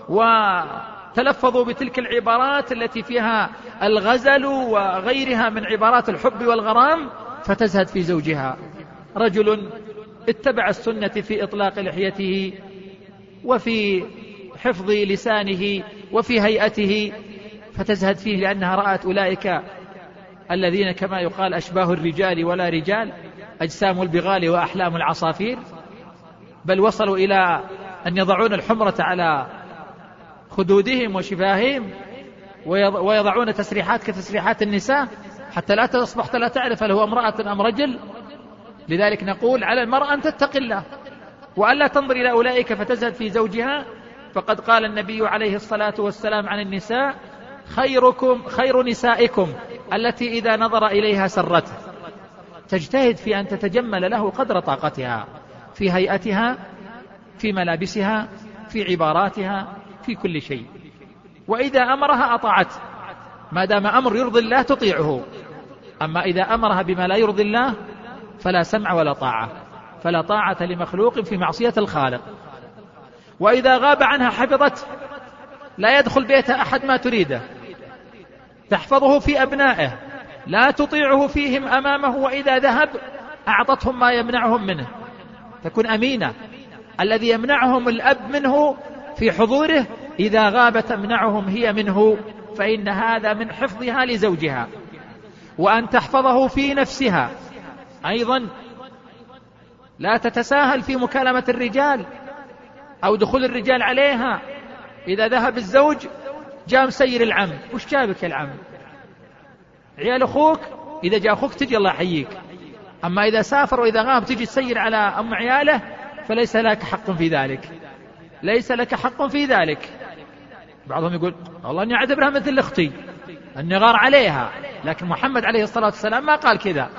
وتلفظوا بتلك العبارات التي فيها الغزل وغيرها من عبارات الحب والغرام، فتزهد في زوجها. رجل اتبع السنة في إطلاق لحيته وفي حفظ لسانه وفي هيئته، فتزهد فيه لأنها رأت أولئك الذين كما يقال أشباه الرجال ولا رجال، أجسام البغال وأحلام العصافير، بل وصلوا إلى أن يضعون الحمرة على خدودهم وشفاههم ويضعون تسريحات كتسريحات النساء حتى لا تصبح لا تعرف هل هو امرأة أم رجل. لذلك نقول على المرأة أن تتقي الله وألا تنظر إلى أولئك فتزهد في زوجها. فقد قال النبي عليه الصلاة والسلام عن النساء: خيركم خير نسائكم التي إذا نظر إليها سرته. تجتهد في أن تتجمل له قدر طاقتها في هيئتها، في ملابسها، في عباراتها، في كل شيء. وإذا أمرها أطاعته، ما دام أمر يرضي الله تطيعه. أما إذا أمرها بما لا يرضي الله فلا سمع ولا طاعة، فلا طاعة لمخلوق في معصية الخالق. وإذا غاب عنها حفظته، لا يدخل بيتها أحد ما تريده، تحفظه في أبنائه، لا تطيعه فيهم أمامه، وإذا ذهب أعطتهم ما يمنعهم منه، تكون أمينة. الذي يمنعهم الأب منه في حضوره إذا غاب تمنعهم هي منه، فإن هذا من حفظها لزوجها. وأن تحفظه في نفسها أيضا، لا تتساهل في مكالمة الرجال أو دخول الرجال عليها. إذا ذهب الزوج جاء مسير العم: وش جابك يا العم؟ عيال أخوك، إذا جاء أخوك تجي الله يحييك. أما إذا سافر وإذا غاب تجي تسير على أم عياله، فليس لك حق في ذلك، ليس لك حق في ذلك. بعضهم يقول: والله أني أعتبرها مثل أختي، أني غار عليها. لكن محمد عليه الصلاة والسلام ما قال كذا،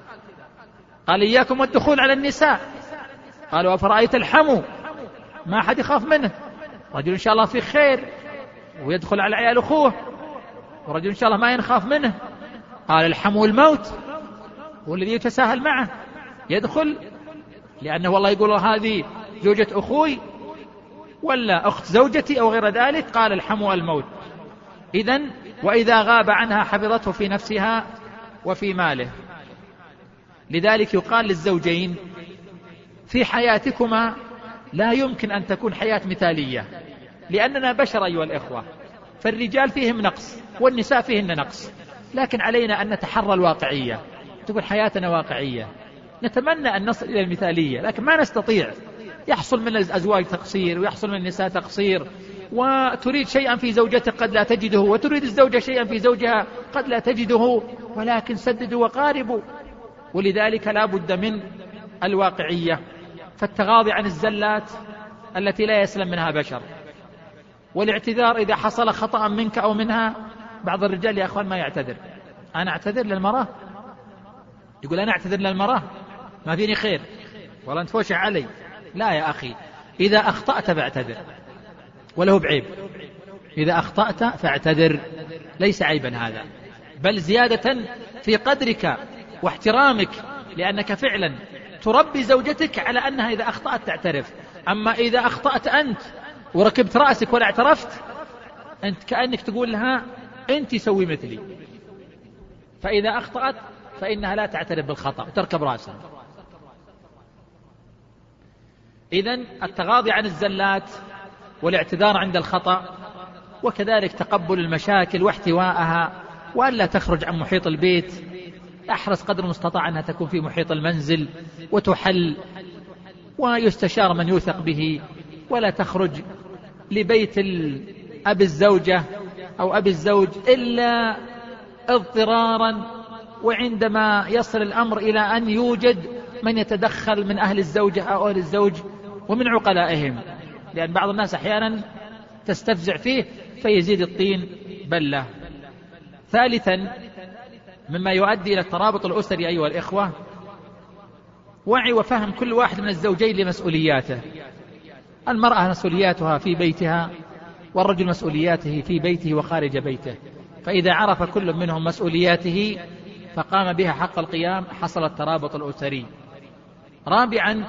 قال: إياكم والدخول على النساء. قالوا: أفرأيت الحمو؟ ما أحد يخاف منه، رجل إن شاء الله في خير ويدخل على عيال أخوه، ورجل إن شاء الله ما ينخاف منه. قال: الحمو الموت، والذي يتساهل معه يدخل، لأنه والله يقول هذه زوجة أخوي ولا أخت زوجتي أو غير ذلك، قال الحم الموت. إذن وإذا غاب عنها حفظته في نفسها وفي ماله. لذلك يقال للزوجين في حياتكما لا يمكن أن تكون حياة مثالية، لأننا بشر أيها الإخوة، فالرجال فيهم نقص والنساء فيهن نقص، لكن علينا أن نتحرى الواقعية، تكون حياتنا واقعية. نتمنى أن نصل إلى المثالية لكن ما نستطيع، يحصل من الأزواج تقصير ويحصل من النساء تقصير، وتريد شيئا في زوجتك قد لا تجده، وتريد الزوجة شيئا في زوجها قد لا تجده، ولكن سددوا وقاربوا. ولذلك لا بد من الواقعية. فالتغاضي عن الزلات التي لا يسلم منها بشر، والاعتذار إذا حصل خطأ منك أو منها. بعض الرجال يا أخوان ما يعتذر، أنا أعتذر للمرأة، يقول أنا أعتذر للمرأة ما فيني خير ولا نتفوش علي. لا يا أخي، إذا أخطأت فاعتذر وله بعيب، إذا أخطأت فاعتذر، ليس عيبا هذا، بل زيادة في قدرك واحترامك، لأنك فعلا تربي زوجتك على أنها إذا أخطأت تعترف. أما إذا أخطأت أنت وركبت رأسك ولا اعترفت، أنت كأنك تقول لها أنت سوي مثلي. فإذا أخطأت فإنها لا تعترف بالخطأ، تركب رأسها. إذن التغاضي عن الزلات والاعتذار عند الخطأ، وكذلك تقبل المشاكل واحتوائها، وألا تخرج عن محيط البيت، احرص قدر المستطاع أنها تكون في محيط المنزل وتحل، ويستشار من يوثق به، ولا تخرج لبيت أبي الزوجة أو أبي الزوج إلا اضطرارا، وعندما يصل الأمر إلى أن يوجد من يتدخل من أهل الزوجة أو أهل الزوج ومن عقلائهم، لأن بعض الناس أحيانا تستفزع فيه فيزيد الطين بلة. ثالثا مما يؤدي إلى الترابط الأسري أيها الإخوة، وعي وفهم كل واحد من الزوجين لمسؤولياته. المرأة مسؤولياتها في بيتها، والرجل مسؤولياته في بيته وخارج بيته، فإذا عرف كل منهم مسؤولياته فقام بها حق القيام حصل الترابط الأسري. رابعا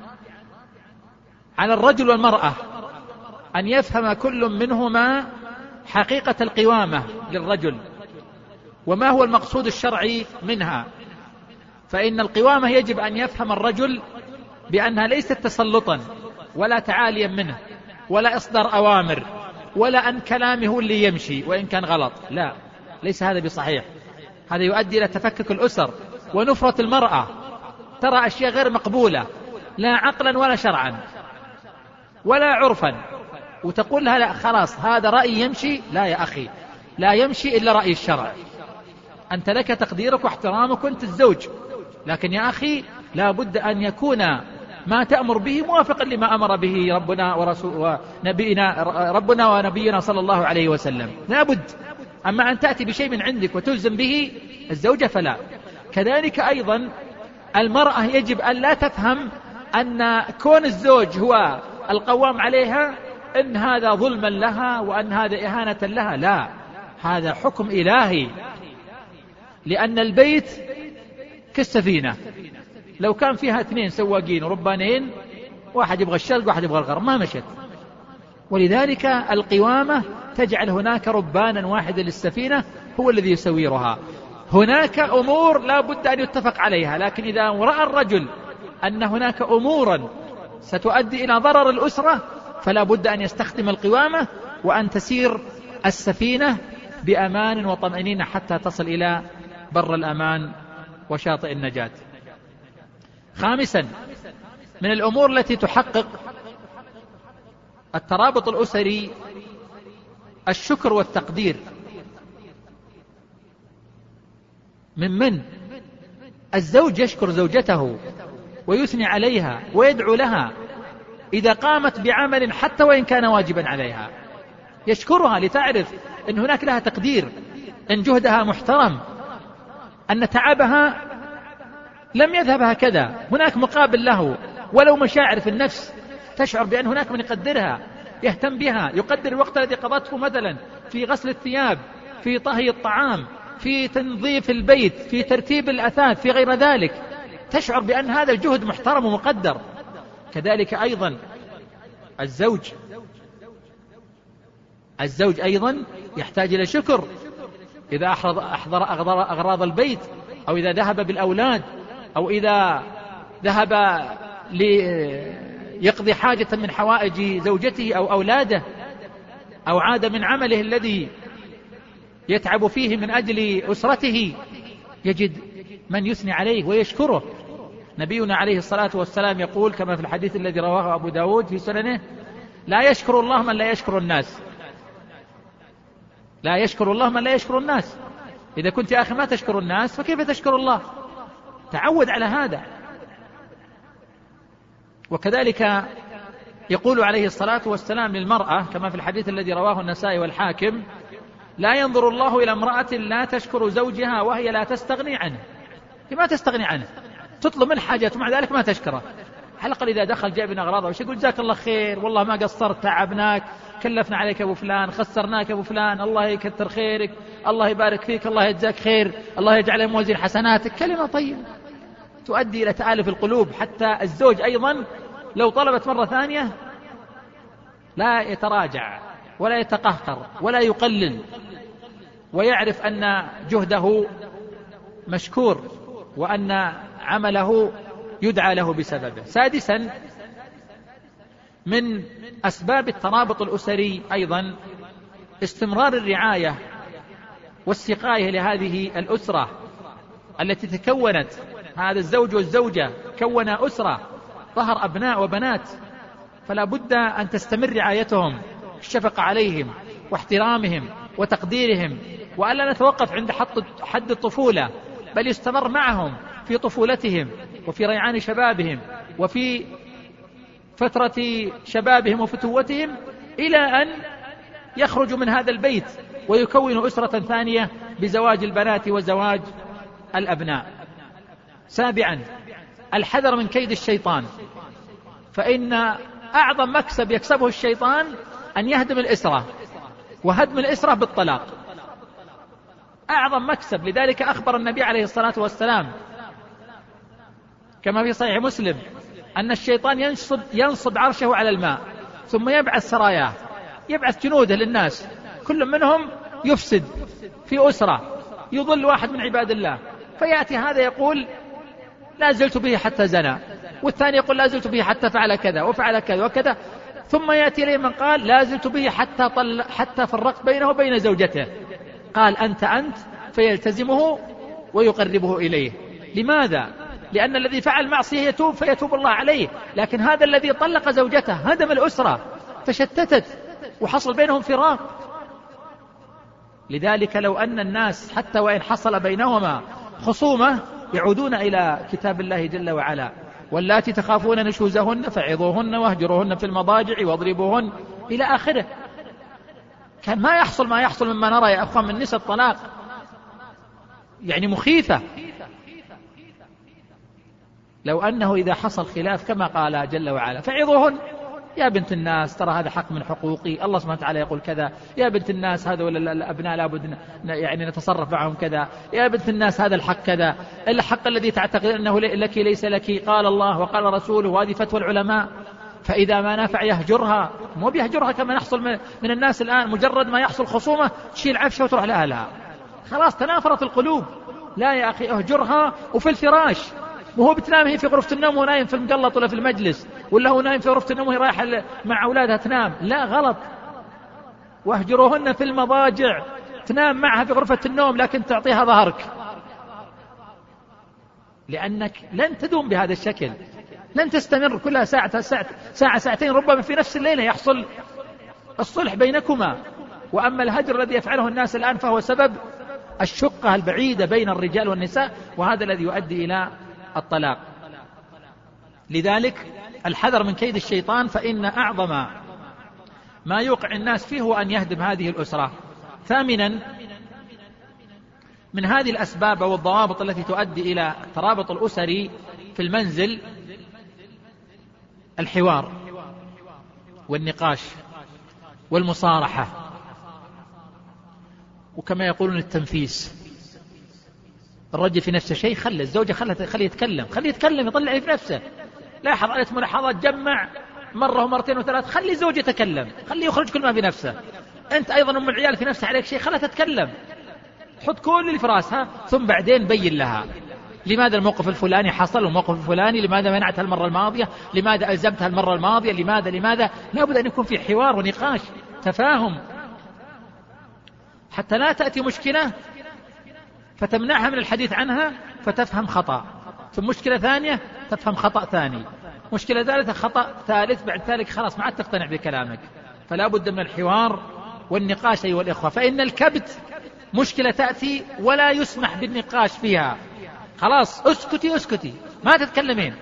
على الرجل والمرأة أن يفهم كل منهما حقيقة القوامة للرجل وما هو المقصود الشرعي منها. فإن القوامة يجب أن يفهم الرجل بأنها ليست تسلطا ولا تعاليا منه ولا إصدار أوامر، ولا أن كلامه اللي يمشي وإن كان غلط، لا، ليس هذا بصحيح. هذا يؤدي إلى تفكك الأسر ونفرة المرأة، ترى أشياء غير مقبولة لا عقلا ولا شرعا ولا عرفا، وتقول لها لا خلاص هذا رأي يمشي. لا يا أخي، لا يمشي إلا رأي الشرع. أنت لك تقديرك واحترامك وأنت الزوج، لكن يا أخي لا بد أن يكون ما تأمر به موافقا لما أمر به ربنا ورسول ونبينا ربنا ونبينا صلى الله عليه وسلم، لا بد. أما أن تأتي بشيء من عندك وتلزم به الزوجة فلا. كذلك أيضا المرأة يجب أن لا تفهم أن كون الزوج هو القوام عليها إن هذا ظلما لها وأن هذا إهانة لها، لا، هذا حكم إلهي. لأن البيت كالسفينة، لو كان فيها اثنين سواقين وربانين، واحد يبغى الشرق واحد يبغى الغرب، ما مشت. ولذلك القوامة تجعل هناك ربانا واحدا للسفينة هو الذي يسويرها. هناك أمور لا بد أن يتفق عليها، لكن إذا رأى الرجل أن هناك أمورا ستؤدي إلى ضرر الأسرة فلا بد أن يستخدم القوامة وأن تسير السفينة بأمان وطمأنينة حتى تصل إلى بر الأمان وشاطئ النجاة. خامسا من الأمور التي تحقق الترابط الأسري الشكر والتقدير. من من الزوج يشكر زوجته ويثني عليها ويدعو لها إذا قامت بعمل حتى وإن كان واجبا عليها، يشكرها لتعرف أن هناك لها تقدير، أن جهدها محترم، أن تعبها لم يذهب هكذا، هناك مقابل له. ولو مشاعر في النفس تشعر بأن هناك من يقدرها يهتم بها، يقدر الوقت الذي قضته مثلا في غسل الثياب، في طهي الطعام، في تنظيف البيت، في ترتيب الأثاث، في غير ذلك، تشعر بأن هذا الجهد محترم ومقدر. كذلك أيضا الزوج الزوج أيضا يحتاج إلى شكر إذا أحضر أغراض البيت، أو إذا ذهب بالأولاد، أو إذا ذهب ليقضي حاجة من حوائج زوجته أو أولاده، أو عاد من عمله الذي يتعب فيه من أجل أسرته، يجد من يثني عليه ويشكره. نبينا عليه الصلاة والسلام يقول كما في الحديث الذي رواه أبو داود في سننه: لا يشكر الله من لا يشكر الناس. لا يشكر الله من لا يشكر الناس. إذا كنت يا أخي ما تشكر الناس فكيف تشكر الله؟ تعود على هذا. وكذلك يقول عليه الصلاة والسلام للمرأة كما في الحديث الذي رواه النسائي والحاكم: لا ينظر الله إلى امرأة لا تشكر زوجها وهي لا تستغني عنه. هي ما تستغني عنه، تطلب من حاجة ومع ذلك ما تشكره. على الأقل إذا دخل جاء بنا أغراضه وش يقول: جزاك الله خير، والله ما قصرت، تعبناك، كلفنا عليك أبو فلان، خسرناك أبو فلان، الله يكثر خيرك، الله يبارك فيك، الله يجزاك خير، الله يجعل موازين حسناتك. كلمة طيبة تؤدي إلى تآلف القلوب. حتى الزوج أيضا لو طلبت مرة ثانية لا يتراجع ولا يتقهقر ولا يقلل، ويعرف أن جهده مشكور وأن عمله يدعى له بسببه. سادسا من أسباب الترابط الأسري أيضا استمرار الرعاية والسقاية لهذه الأسرة التي تكونت، هذا الزوج والزوجة كونا أسرة، ظهر أبناء وبنات، فلا بد أن تستمر رعايتهم، الشفقة عليهم واحترامهم وتقديرهم، وألا نتوقف عند حد الطفولة، بل يستمر معهم في طفولتهم وفي ريعان شبابهم وفي فترة شبابهم وفتوتهم إلى أن يخرجوا من هذا البيت ويكونوا أسرة ثانية بزواج البنات وزواج الأبناء. سابعا الحذر من كيد الشيطان، فإن أعظم مكسب يكسبه الشيطان أن يهدم الإسرة، وهدم الإسرة بالطلاق أعظم مكسب. لذلك أخبر النبي عليه الصلاة والسلام كما في صحيح مسلم أن الشيطان ينصب, ينصب عرشه على الماء ثم يبعث سراياه، يبعث جنوده للناس، كل منهم يفسد في أسرة، يضل واحد من عباد الله، فيأتي هذا يقول لا زلت به حتى زنى، والثاني يقول لا زلت به حتى فعل كذا وفعل كذا وكذا، ثم يأتي إليه من قال لا زلت به حتى, طل حتى فرقت بينه وبين زوجته، قال أنت أنت، فيلتزمه ويقربه إليه. لماذا؟ لأن الذي فعل معصية يتوب فيتوب الله عليه، لكن هذا الذي طلق زوجته هدم الأسرة، تشتتت وحصل بينهم فراق. لذلك لو أن الناس حتى وإن حصل بينهما خصومة يعودون إلى كتاب الله جل وعلا: واللاتي تخافون نشوزهن فعظوهن واهجروهن في المضاجع واضربوهن إلى آخره. كان ما يحصل ما يحصل مما نرى يا أخوان من نساء الطلاق، يعني مخيفة. لو أنه إذا حصل خلاف كما قال جل وعلا: فعظوهن، يا بنت الناس ترى هذا حق من حقوقي، الله سبحانه وتعالى يقول كذا، يا بنت الناس هذا ولا الأبناء لابد يعني نتصرف معهم كذا، يا بنت الناس هذا الحق كذا، الحق الذي تعتقد أنه لك ليس لك، قال الله وقال رسوله، وهذه فتوى العلماء. فإذا ما نافع يهجرها، مو بيهجرها كما يحصل من الناس الآن، مجرد ما يحصل خصومة تشيل عفشة وتروح لأهلها، خلاص تنافرت القلوب. لا يا أخي، اهجرها وفي الفراش، وهو بتنام هي في غرفة النوم وهو نايم في المقلط ولا في المجلس، ولا هو نايم في غرفة النوم وهي رايحة مع أولادها تنام، لا غلط. واهجروهن في المضاجع، تنام معها في غرفة النوم لكن تعطيها ظهرك، لأنك لن تدوم بهذا الشكل، لن تستمر كلها ساعة ساعة ساعة ساعتين، ربما في نفس الليلة يحصل الصلح بينكما. وأما الهجر الذي يفعله الناس الآن فهو سبب الشقة البعيدة بين الرجال والنساء، وهذا الذي يؤدي إلى الطلاق. لذلك الحذر من كيد الشيطان، فإن أعظم ما يوقع الناس فيه هو أن يهدم هذه الأسرة. ثامنا من هذه الأسباب والضوابط التي تؤدي إلى الترابط الأسري في المنزل الحوار والنقاش والمصارحة، وكما يقولون التنفيس. الرجل في نفسه شيء، خلي الزوجة خلي خلي يتكلم، خلي يتكلم يطلع في نفسه، لاحظ عليه ملاحظات، جمع مرة ومرتين وثلاث، خلي الزوج يتكلم، خلي يخرج كل ما في نفسه. أنت أيضا أم العيال في نفسها عليك شيء، خلها تتكلم، حط كل اللي في راسها، ثم بعدين بين لها لماذا الموقف الفلاني حصل والموقف الفلاني، لماذا منعتها المرة الماضية، لماذا ألزمتها المرة الماضية، لماذا لماذا لابد أن يكون في حوار ونقاش تفاهم، حتى لا تأتي مشكلة فتمنعها من الحديث عنها فتفهم خطأ، ثم مشكلة ثانية تفهم خطأ ثاني، مشكلة ثالثة خطأ ثالث، بعد ذلك خلاص ما عاد تقتنع بكلامك. فلا بد من الحوار والنقاش أيها الإخوة، فإن الكبت مشكلة تأتي ولا يسمح بالنقاش فيها، خلاص اسكتي اسكتي ما تتكلمين،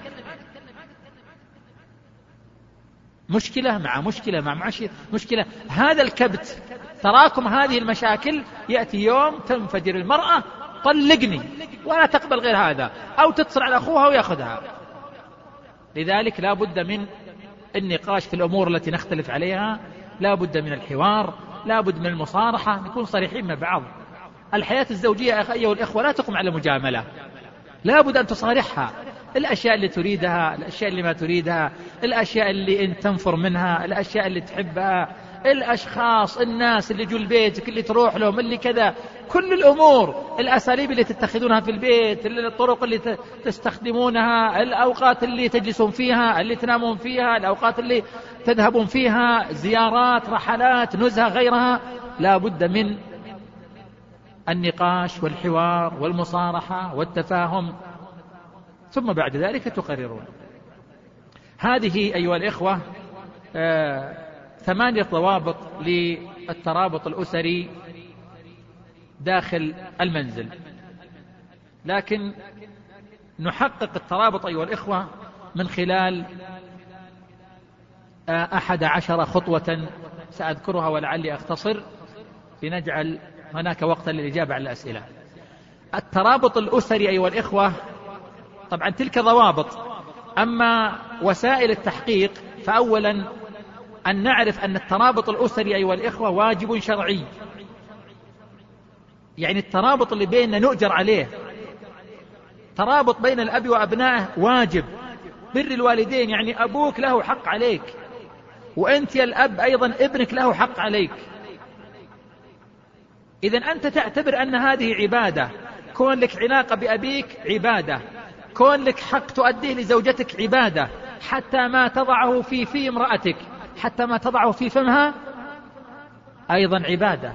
مشكلة مع مشكلة مع مشكلة. هذا الكبت تراكم هذه المشاكل، يأتي يوم تنفجر المرأة طلقني ولا تقبل غير هذا، أو تتصل على أخوها ويأخذها. لذلك لا بد من النقاش في الأمور التي نختلف عليها، لا بد من الحوار، لا بد من المصارحة، نكون صريحين مع بعض. الحياة الزوجية أيها الإخوة لا تقوم على مجاملة، لا بد أن تصارحها، الأشياء اللي تريدها، الأشياء اللي ما تريدها، الأشياء اللي أنت تنفر منها، الأشياء اللي تحبها، الأشخاص الناس اللي جو البيت اللي تروح لهم اللي كذا، كل الأمور، الأساليب اللي تتخذونها في البيت، الطرق اللي تستخدمونها، الأوقات اللي تجلسون فيها، اللي تنامون فيها، الأوقات اللي تذهبون فيها، زيارات، رحلات، نزهة، غيرها، لا بد من النقاش والحوار والمصارحة والتفاهم، ثم بعد ذلك تقررون. هذه أيها الإخوة آه ثمانية ضوابط للترابط الأسري داخل المنزل، لكن نحقق الترابط أيها الإخوة من خلال آه أحد عشر خطوة سأذكرها ولعلي أختصر لنجعل هناك وقتا للإجابة على الأسئلة. الترابط الأسري أيها الإخوة طبعا تلك ضوابط، أما وسائل التحقيق فأولا أن نعرف أن الترابط الأسري أيها الإخوة واجب شرعي، يعني الترابط اللي بيننا نؤجر عليه، ترابط بين الأب وأبنائه واجب، بر الوالدين يعني أبوك له حق عليك، وأنت يا الأب أيضا ابنك له حق عليك. إذن أنت تعتبر أن هذه عبادة، كون لك علاقة بأبيك عبادة، كون لك حق تؤديه لزوجتك عبادة، حتى ما تضعه في في امرأتك، حتى ما تضعه في فمها أيضا عبادة.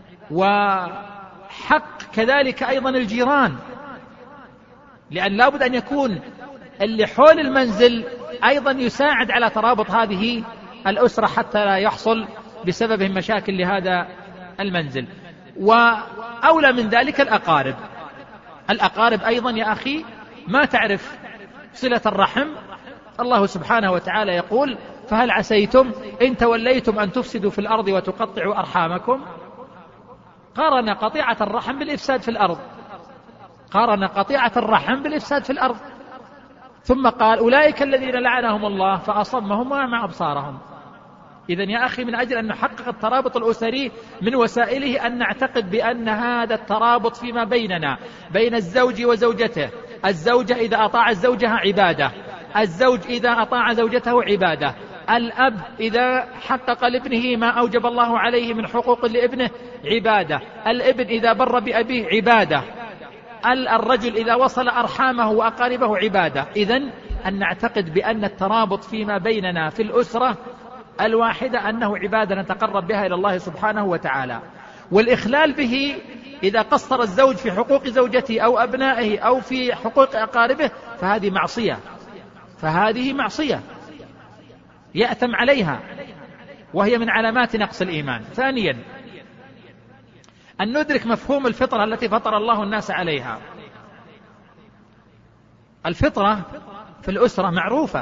وحق كذلك أيضا الجيران، لأن لابد أن يكون اللي حول المنزل أيضا يساعد على ترابط هذه الأسرة حتى لا يحصل بسببهم مشاكل لهذا المنزل. وأولى من ذلك الأقارب، الأقارب أيضا يا أخي ما تعرف صلة الرحم، الله سبحانه وتعالى يقول فهل عسيتم إن توليتم أن تفسدوا في الأرض وتقطعوا أرحامكم. قارن قطيعة الرحم بالإفساد في الأرض، قارن قطيعة الرحم بالإفساد في الأرض، ثم قال أولئك الذين لعنهم الله فأصمهم وأعمى أبصارهم. إذن يا أخي من أجل أن نحقق الترابط الأسري من وسائله أن نعتقد بأن هذا الترابط فيما بيننا بين الزوج وزوجته، الزوجة إذا أطاع زوجها عبادة، الزوج إذا أطاع زوجته عبادة، الأب إذا حقق لابنه ما أوجب الله عليه من حقوق لابنه عبادة، الابن إذا بر بأبيه عبادة، الرجل إذا وصل أرحامه وأقاربه عبادة. إذن أن نعتقد بأن الترابط فيما بيننا في الأسرة الواحدة أنه عبادة نتقرب بها إلى الله سبحانه وتعالى، والإخلال به إذا قصر الزوج في حقوق زوجته أو أبنائه أو في حقوق أقاربه فهذه معصية، فهذه معصية يأثم عليها، وهي من علامات نقص الإيمان. ثانيا أن ندرك مفهوم الفطرة التي فطر الله الناس عليها. الفطرة في الأسرة معروفة،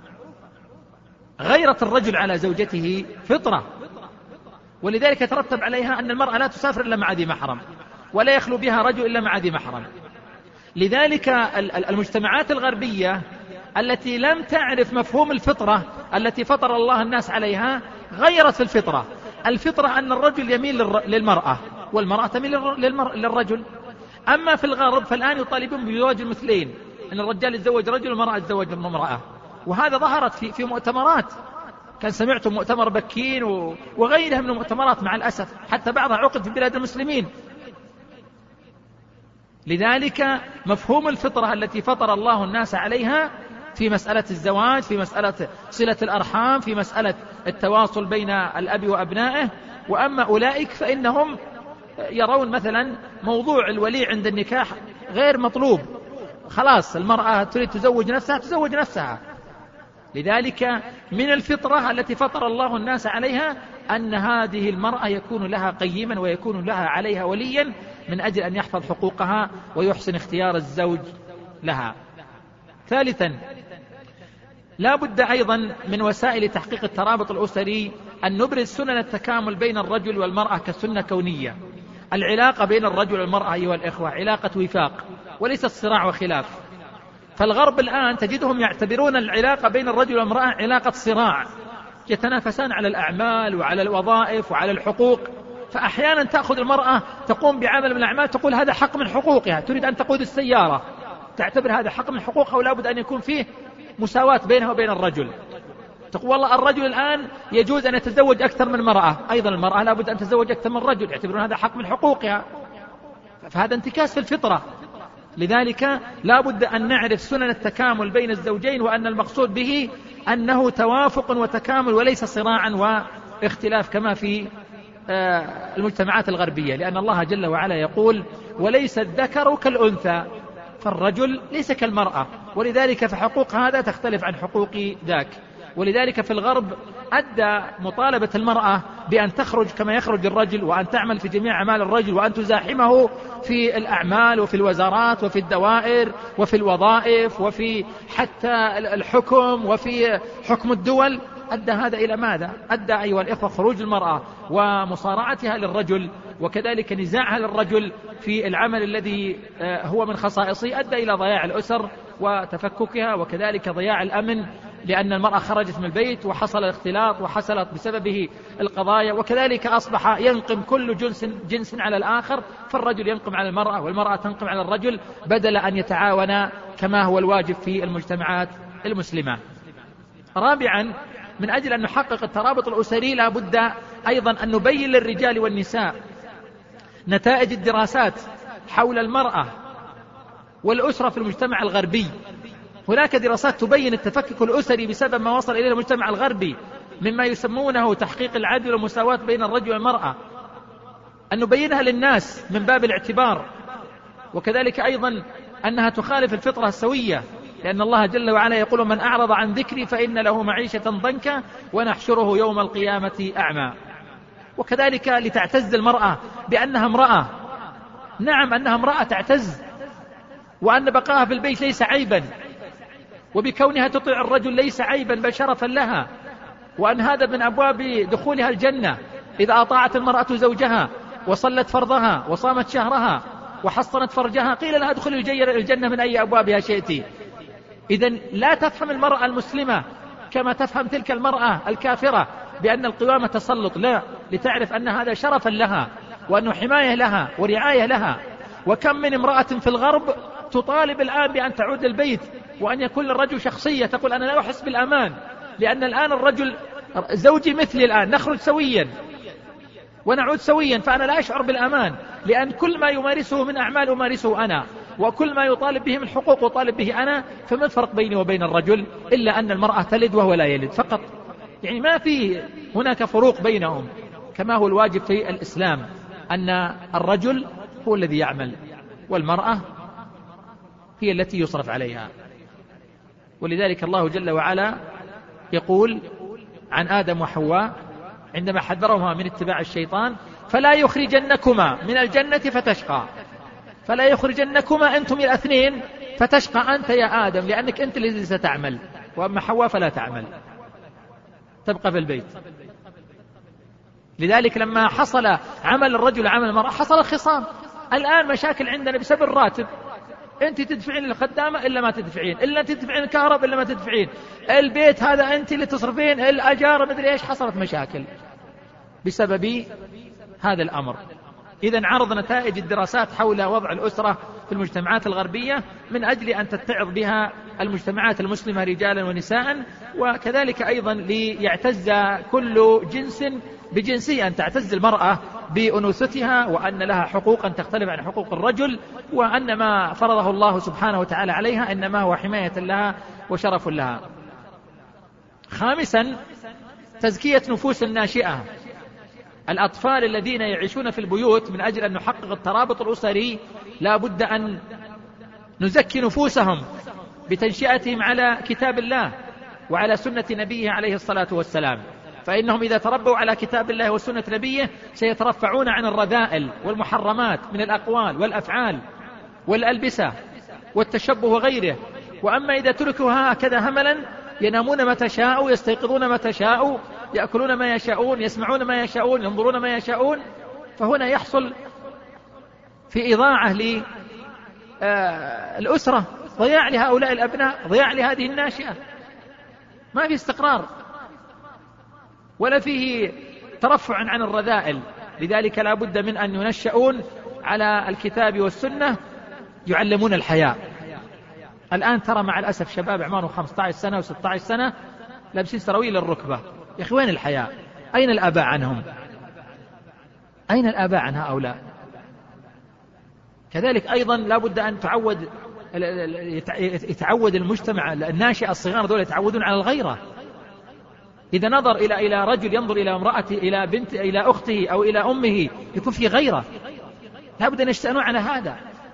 غيرة الرجل على زوجته فطرة، ولذلك يترتب عليها أن المرأة لا تسافر إلا مع ذي محرم، ولا يخلو بها رجل إلا مع ذي محرم. لذلك المجتمعات الغربية التي لم تعرف مفهوم الفطرة التي فطر الله الناس عليها غيرت في الفطرة. الفطرة أن الرجل يميل للمرأة والمرأة تميل للرجل. أما في الغرب فالآن يطالبون بزواج المثلين، أن الرجال يتزوج رجل والمرأة تتزوج امرأة، وهذا ظهرت في في مؤتمرات كان سمعتم مؤتمر بكين وغيرها من المؤتمرات مع الأسف، حتى بعضها عقد في بلاد المسلمين. لذلك مفهوم الفطرة التي فطر الله الناس عليها في مسألة الزواج، في مسألة صلة الأرحام، في مسألة التواصل بين الأب وأبنائه. وأما أولئك فإنهم يرون مثلا موضوع الولي عند النكاح غير مطلوب، خلاص المرأة تريد تزوج نفسها تزوج نفسها. لذلك من الفطرة التي فطر الله الناس عليها أن هذه المرأة يكون لها قيما ويكون لها عليها وليا من أجل أن يحفظ حقوقها ويحسن اختيار الزوج لها. ثالثا، لا بد أيضا من وسائل تحقيق الترابط الأسري أن نبرز سنن التكامل بين الرجل والمرأة كسنة كونية. العلاقة بين الرجل والمرأة أيها الإخوة علاقة وفاق وليست صراع وخلاف. فالغرب الآن تجدهم يعتبرون العلاقة بين الرجل والمرأة علاقة صراع، يتنافسان على الأعمال وعلى الوظائف وعلى الحقوق. فأحيانا تأخذ المرأة تقوم بعمل من الأعمال تقول هذا حق من حقوقها، تريد أن تقود السيارة تعتبر هذا حق من حقوقها ولا بد أن يكون فيه مساواة بينها وبين الرجل. تقول والله الرجل الآن يجوز أن يتزوج أكثر من مرأة، أيضا المرأة لا بد أن تتزوج أكثر من رجل، يعتبرون هذا حق من حقوقها. فهذا انتكاس في الفطرة. لذلك لا بد أن نعرف سنن التكامل بين الزوجين، وأن المقصود به أنه توافق وتكامل وليس صراعا واختلاف كما في المجتمعات الغربية. لأن الله جل وعلا يقول وليس الذكر كالأنثى، فالرجل ليس كالمرأة، ولذلك فحقوق هذا تختلف عن حقوق ذاك. ولذلك في الغرب أدى مطالبة المرأة بأن تخرج كما يخرج الرجل، وأن تعمل في جميع أعمال الرجل، وأن تزاحمه في الأعمال وفي الوزارات وفي الدوائر وفي الوظائف وفي حتى الحكم وفي حكم الدول. أدى هذا إلى ماذا؟ أدى أيها الإخوة خروج المرأة ومصارعتها للرجل، وكذلك نزاعها للرجل في العمل الذي هو من خصائصه، أدى إلى ضياع الأسر وتفككها، وكذلك ضياع الأمن، لأن المرأة خرجت من البيت وحصل الاختلاط وحصلت بسببه القضايا، وكذلك أصبح ينقم كل جنس, جنس على الآخر، فالرجل ينقم على المرأة والمرأة تنقم على الرجل، بدل أن يتعاونا كما هو الواجب في المجتمعات المسلمة. رابعا، من أجل أن نحقق الترابط الأسري لا بد أيضا أن نبين للرجال والنساء نتائج الدراسات حول المرأة والأسرة في المجتمع الغربي. هناك دراسات تبين التفكك الأسري بسبب ما وصل إليه المجتمع الغربي مما يسمونه تحقيق العدل والمساواة بين الرجل والمرأة، أن نبينها للناس من باب الاعتبار، وكذلك أيضا أنها تخالف الفطرة السوية، لأن الله جل وعلا يقول من أعرض عن ذكري فإن له معيشة ضنكا ونحشره يوم القيامة أعمى. وكذلك لتعتز المرأة بأنها امرأة، نعم أنها امرأة تعتز، وأن بقاها في البيت ليس عيبا، وبكونها تطيع الرجل ليس عيبا بل شرفا لها، وأن هذا من أبواب دخولها الجنة إذا أطاعت المرأة زوجها وصلت فرضها وصامت شهرها وحصنت فرجها، قيل لها ادخلي الجنة من أي أبوابها شئتي. إذن لا تفهم المرأة المسلمة كما تفهم تلك المرأة الكافرة بأن القوامة تسلط، لا، لتعرف أن هذا شرفا لها وأنه حماية لها ورعاية لها. وكم من امرأة في الغرب تطالب الآن بأن تعود البيت وأن يكون للرجل شخصية، تقول أنا لا أحس بالأمان، لأن الآن الرجل زوجي مثلي، الآن نخرج سويا ونعود سويا، فأنا لا أشعر بالأمان، لأن كل ما يمارسه من أعمال أمارسه أنا، وكل ما يطالب به من حقوق أطالب به أنا، فما الفرق بيني وبين الرجل إلا أن المرأة تلد وهو لا يلد فقط. يعني ما في هناك فروق بينهم، كما هو الواجب في الإسلام أن الرجل هو الذي يعمل والمرأة هي التي يصرف عليها. ولذلك الله جل وعلا يقول عن آدم وحواء عندما حذرهما من اتباع الشيطان فلا يخرجنكما من الجنة فتشقى، فلا يخرجنكما أنتم الاثنين فتشقى أنت يا آدم، لأنك أنت الذي ستعمل، وأما حواء فلا تعمل تبقى في البيت. لذلك لما حصل عمل الرجل عمل المرأة حصل خصام. الآن مشاكل عندنا بسبب الراتب، أنت تدفعين الخدامة إلا ما تدفعين، إلا تدفعين الكهرباء إلا ما تدفعين، البيت هذا أنت اللي تصرفين، الأجار مدري إيش، حصلت مشاكل بسبب هذا الأمر. إذن عرض نتائج الدراسات حول وضع الأسرة في المجتمعات الغربية من أجل أن تتعظ بها المجتمعات المسلمة رجالا ونساء، وكذلك أيضا ليعتز كل جنس بجنسه، أن تعتز المرأة بأنوثتها، وأن لها حقوقا تختلف عن حقوق الرجل، وأن ما فرضه الله سبحانه وتعالى عليها إنما هو حماية لها وشرف لها. خامسا تزكية نفوس الناشئة، الأطفال الذين يعيشون في البيوت، من أجل أن نحقق الترابط الأسري لا بد أن نزكي نفوسهم بتنشئتهم على كتاب الله وعلى سنة نبيه عليه الصلاة والسلام، فإنهم إذا تربوا على كتاب الله وسنة نبيه سيترفعون عن الرذائل والمحرمات من الأقوال والأفعال والألبسة والتشبه وغيره. وأما إذا تركوا هكذا هملا ينامون متى شاءوا، يستيقظون متى شاءوا، يأكلون ما يشاءون، يسمعون ما يشاءون، ينظرون ما يشاءون، فهنا يحصل في إضاعة للأسرة، ضياع لهؤلاء الأبناء، ضياع لهذه الناشئة، ما في استقرار ولا فيه ترفع عن الرذائل. لذلك لا بد من أن ينشأون على الكتاب والسنة، يعلمون الحياء. الآن ترى مع الأسف شباب أعمارهم خمسة عشر سنة وستة عشر سنة لابسين سراويل الركبة، يا أخي وين الحياء؟ أين الآباء عنهم؟ أين الآباء عن هؤلاء؟ كذلك أيضا لا بد أن تعود يتعود المجتمع الناشئ الصغار دول يتعودون على الغيرة. إذا نظر إلى إلى رجل ينظر إلى امرأته، إلى بنت، إلى أخته أو إلى أمه، يكون في غيرة، لا بد أن يشتأنوا على هذا.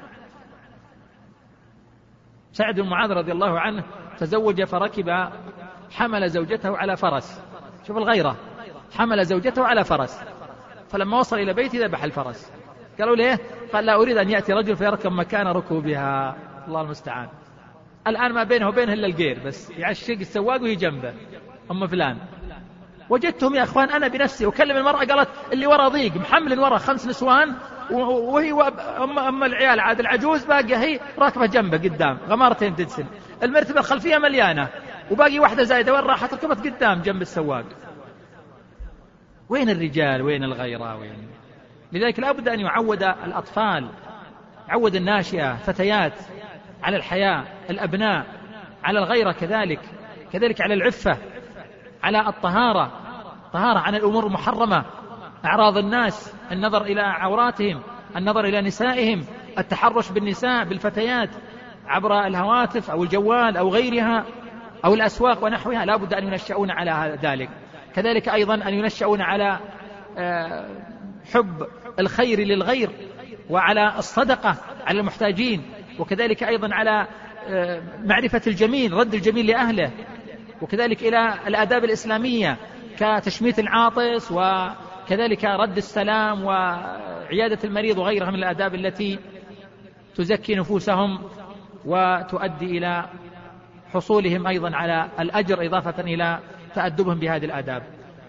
سعد بن معاذ رضي الله عنه تزوج فركب، حمل زوجته على فرس، شوف الغيرة، حمل زوجته على فرس، فلما وصل إلى بيته ذبح الفرس. قالوا ليه؟ قال لا أريد أن يأتي رجل فيركب مكان ركوبها. الله المستعان. الآن ما بينه وبينه إلا القير بس، يعشق السواق وهي جنبه أم فلان. وجدتهم يا أخوان أنا بنفسي أكلم المرأة قالت اللي ورا ضيق، محمل ورا خمس نسوان وهي أم, أم العيال عاد العجوز باقي هي راكبة جنبه قدام، غمارتين تدسن، المرتبة الخلفية مليانة وباقي واحدة زايدة، وين راحت؟ ركبت قدام جنب السواق. وين الرجال؟ وين الغيرة؟ وين؟ لذلك لا بد أن يعود الأطفال، يعود الناشئة فتيات على الحياة، الأبناء على الغيرة، كذلك كذلك على العفة، على الطهارة، طهارة عن الأمور المحرمة، أعراض الناس، النظر إلى عوراتهم، النظر إلى نسائهم، التحرش بالنساء بالفتيات عبر الهواتف أو الجوال أو غيرها أو الأسواق ونحوها، لا بد أن ينشأون على ذلك. كذلك أيضا أن ينشأون على حب الخير للغير، وعلى الصدقة على المحتاجين، وكذلك أيضا على معرفة الجميل، رد الجميل لأهله، وكذلك إلى الآداب الإسلامية كتشميت العاطس، وكذلك رد السلام وعيادة المريض وغيرها من الآداب التي تزكي نفوسهم وتؤدي إلى حصولهم أيضا على الأجر إضافة إلى تأدبهم بهذه الآداب.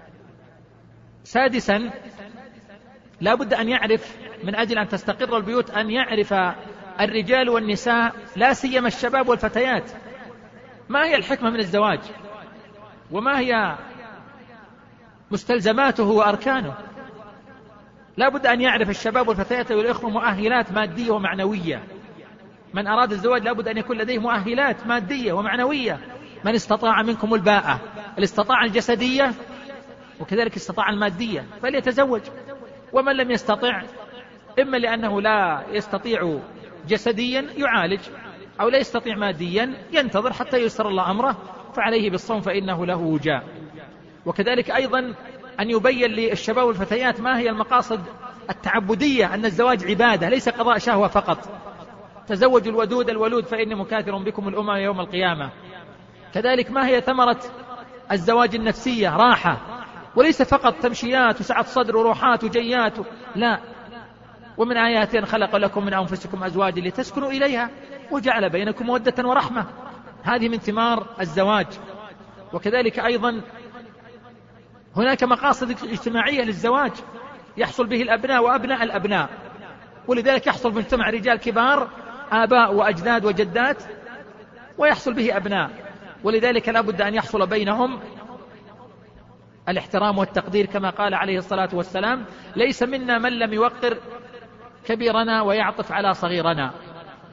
سادسا لا بد أن يعرف، من أجل أن تستقر البيوت، أن يعرف الرجال والنساء لا سيما الشباب والفتيات ما هي الحكمة من الزواج، وما هي مستلزماته وأركانه. لا بد أن يعرف الشباب والفتيات والإخوة مؤهلات مادية ومعنوية. من أراد الزواج لا بد أن يكون لديه مؤهلات مادية ومعنوية. من استطاع منكم الباءة، الاستطاع الجسدية وكذلك استطاع المادية فليتزوج، ومن لم يستطع إما لأنه لا يستطيع جسديا يعالج، أو لا يستطيع ماديا ينتظر حتى ييسر الله أمره، فعليه بالصوم فإنه له وجاء. وكذلك أيضا أن يبين للشباب والفتيات ما هي المقاصد التعبدية، أن الزواج عبادة ليس قضاء شهوة فقط. تزوجوا الودود الولود فإني مكاثر بكم الأمم يوم القيامة. كذلك ما هي ثمرة الزواج النفسية، راحة، وليس فقط تمشيات وسعة صدر وروحات وجيات، لا. ومن آياته أن خلق لكم من أنفسكم أزواجا لتسكنوا إليها وجعل بينكم مودة ورحمة، هذه من ثمار الزواج. وكذلك أيضا هناك مقاصد اجتماعية للزواج يحصل به الأبناء وأبناء الأبناء، ولذلك يحصل في المجتمع رجال كبار آباء وأجداد وجدات، ويحصل به أبناء، ولذلك لا بد أن يحصل بينهم الاحترام والتقدير، كما قال عليه الصلاة والسلام: ليس منا من لم يوقر كبيرنا ويعطف على صغيرنا.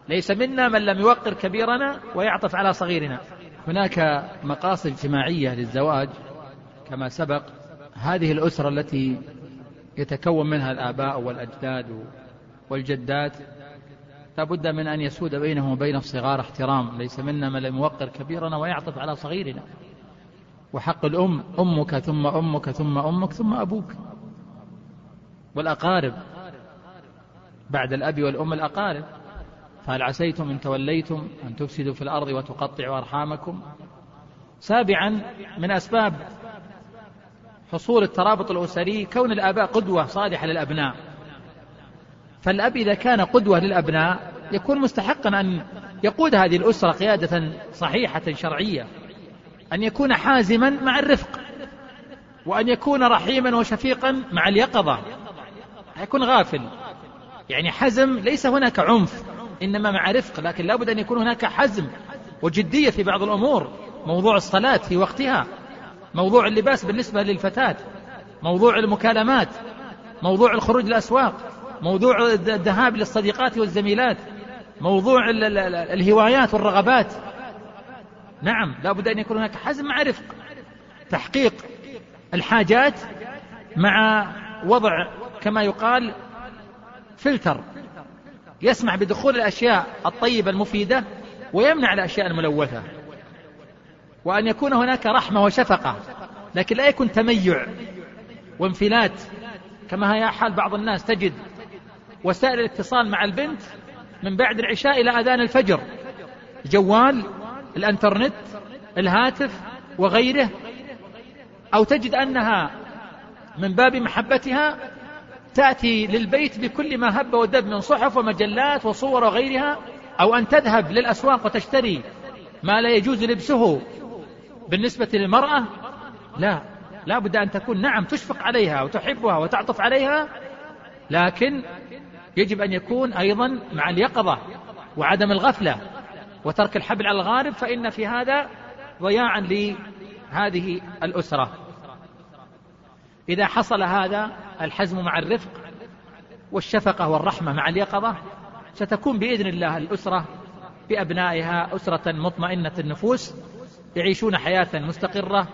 ليس منا من لم يوقر كبيرنا ويعطف على صغيرنا. هناك مقاصد اجتماعية للزواج كما سبق. هذه الأسرة التي يتكون منها الآباء والأجداد والجدات لابد من أن يسود بينهم وبين الصغار احترام. ليس منا من لم يوقر كبيرنا ويعطف على صغيرنا. وحق الأم أمك ثم أمك ثم أمك ثم أبوك. والأقارب بعد الأب والأم الأقارب. فهل عسيتم إن توليتم أن تفسدوا في الأرض وتقطعوا أرحامكم. سابعا من أسباب حصول الترابط الأسري كون الآباء قدوة صالحة للأبناء. فالأب إذا كان قدوة للأبناء يكون مستحقا أن يقود هذه الأسرة قيادة صحيحة شرعية. أن يكون حازما مع الرفق، وأن يكون رحيما وشفيقا مع اليقظة. يكون غافل، يعني حزم، ليس هناك عنف إنما مع رفق، لكن لابد أن يكون هناك حزم وجدية في بعض الأمور. موضوع الصلاة في وقتها، موضوع اللباس بالنسبة للفتاة، موضوع المكالمات، موضوع الخروج للأسواق، موضوع الذهاب للصديقات والزميلات، موضوع الهوايات والرغبات. نعم لابد أن يكون هناك حزم مع رفق. تحقيق الحاجات مع وضع كما يقال فلتر يسمح بدخول الأشياء الطيبة المفيدة ويمنع الأشياء الملوثة. وأن يكون هناك رحمة وشفقة، لكن لا يكون تميع وانفلات كما هي حال بعض الناس. تجد وسائل الاتصال مع البنت من بعد العشاء إلى أذان الفجر، جوال، الانترنت، الهاتف وغيره. أو تجد أنها من باب محبتها تأتي للبيت بكل ما هب ودب من صحف ومجلات وصور وغيرها، أو أن تذهب للأسواق وتشتري ما لا يجوز لبسه بالنسبة للمرأة. لا، لا بد أن تكون نعم تشفق عليها وتحبها وتعطف عليها، لكن يجب أن يكون أيضا مع اليقظة وعدم الغفلة وترك الحبل على الغارب، فإن في هذا ضياعا لهذه الأسرة. إذا حصل هذا الحزم مع الرفق والشفقة والرحمة مع اليقظة، ستكون بإذن الله الأسرة بأبنائها أسرة مطمئنة النفوس يعيشون حياة مستقرة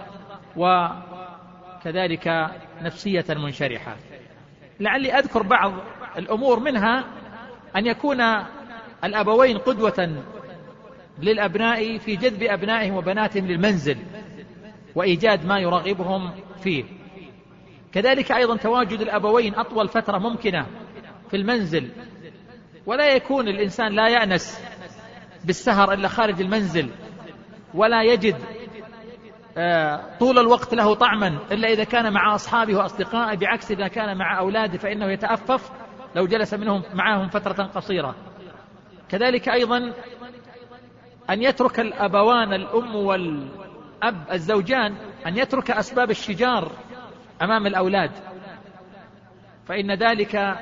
وكذلك نفسية منشرحة. لعلي أذكر بعض الأمور، منها أن يكون الأبوين قدوة للأبناء في جذب أبنائهم وبناتهم للمنزل وإيجاد ما يرغبهم فيه. كذلك أيضا تواجد الأبوين أطول فترة ممكنة في المنزل، ولا يكون الإنسان لا يأنس بالسهر إلا خارج المنزل، ولا يجد طول الوقت له طعما إلا إذا كان مع أصحابه وأصدقائه، بعكس إذا كان مع أولاده فإنه يتأفف لو جلس منهم معهم فترة قصيرة. كذلك أيضا أن يترك الأبوان الأم والأب الزوجان أن يترك أسباب الشجار أمام الأولاد، فإن ذلك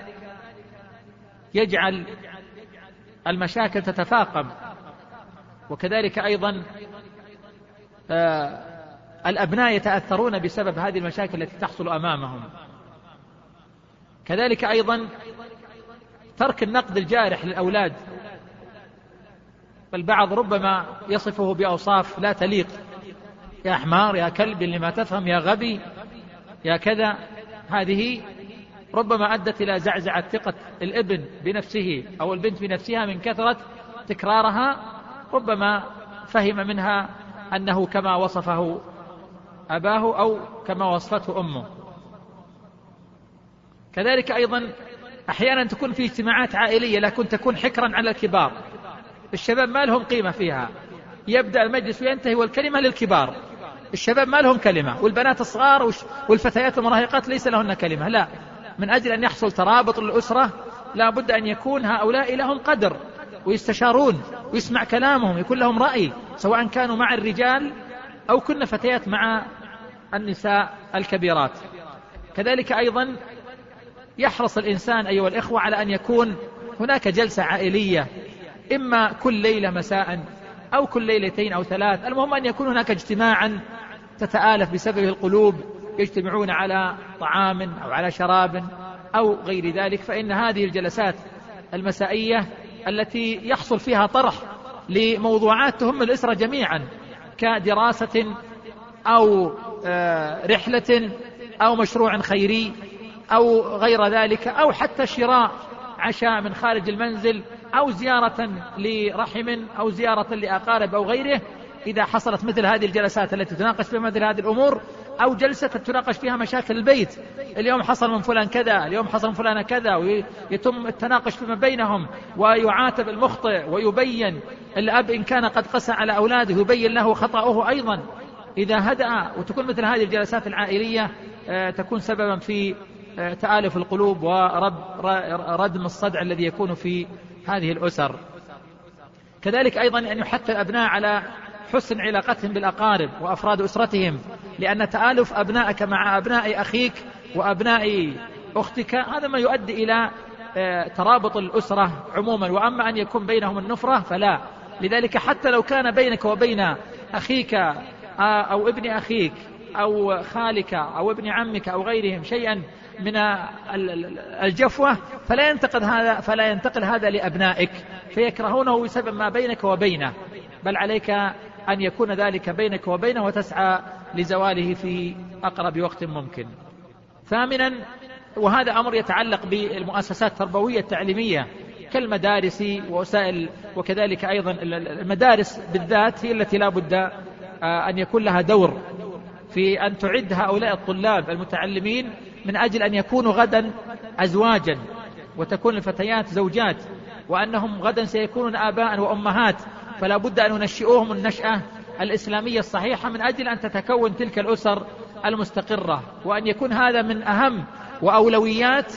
يجعل المشاكل تتفاقم. وكذلك أيضا آه الأبناء يتأثرون بسبب هذه المشاكل التي تحصل أمامهم. كذلك أيضا ترك النقد الجارح للأولاد، فالبعض ربما يصفه بأوصاف لا تليق، يا حمار، يا كلب اللي ما تفهم، يا غبي، يا كذا. هذه ربما أدت إلى زعزعة ثقة الابن بنفسه أو البنت بنفسها من كثرة تكرارها. ربما فهم منها أنه كما وصفه أباه أو كما وصفته أمه. كذلك أيضا أحيانا تكون في اجتماعات عائلية لكن تكون حكرا على الكبار. الشباب ما لهم قيمة فيها، يبدأ المجلس وينتهي والكلمة للكبار. الشباب ما لهم كلمة، والبنات الصغار والفتيات المراهقات ليس لهن كلمة. لا، من أجل أن يحصل ترابط للأسرة لا بد أن يكون هؤلاء لهم قدر ويستشارون ويسمع كلامهم، يكون لهم رأي، سواء كانوا مع الرجال أو كن فتيات مع النساء الكبيرات. كذلك أيضا يحرص الإنسان أيها الإخوة على أن يكون هناك جلسة عائلية، إما كل ليلة مساء أو كل ليلتين أو ثلاث، المهم أن يكون هناك اجتماعا تتآلف بسببه القلوب، يجتمعون على طعام أو على شراب أو غير ذلك. فإن هذه الجلسات المسائية التي يحصل فيها طرح لموضوعات تهم الأسرة جميعا، كدراسة أو رحلة أو مشروع خيري أو غير ذلك، أو حتى شراء عشاء من خارج المنزل، أو زيارة لرحم أو زيارة لأقارب أو غيره. إذا حصلت مثل هذه الجلسات التي تناقش فيها مثل هذه الأمور، أو جلسة تناقش فيها مشاكل البيت، اليوم حصل من فلان كذا، اليوم حصل من فلان كذا، ويتم التناقش فيما بينهم، ويعاتب المخطئ ويبين الأب إن كان قد قسى على أولاده يبين له خطأه أيضا. إذا هدأ وتكون مثل هذه الجلسات العائلية تكون سببا في تآلف القلوب وردم الصدع الذي يكون في هذه الأسر. كذلك أيضا أن يحث الأبناء على حسن علاقتهم بالأقارب وأفراد أسرتهم، لأن تآلف أبنائك مع أبناء أخيك وأبناء أختك هذا ما يؤدي إلى ترابط الأسرة عموما، وأما أن يكون بينهم النفرة فلا. لذلك حتى لو كان بينك وبين أخيك أو ابن أخيك أو خالك أو ابن عمك أو غيرهم شيئا من الجفوة، فلا ينتقل هذا فلا ينتقل هذا لأبنائك فيكرهونه بسبب ما بينك وبينه، بل عليك أن يكون ذلك بينك وبينه وتسعى لزواله في أقرب وقت ممكن. ثامنا، وهذا أمر يتعلق بالمؤسسات التربوية التعليمية كالمدارس ووسائل، وكذلك أيضا المدارس بالذات هي التي لا بد أن يكون لها دور في أن تعد هؤلاء الطلاب المتعلمين من أجل أن يكونوا غدا أزواجا، وتكون الفتيات زوجات، وأنهم غدا سيكونون آباء وأمهات، فلا بد أن ننشئوهم النشأة الإسلامية الصحيحة من أجل أن تتكون تلك الأسر المستقرة، وأن يكون هذا من أهم وأولويات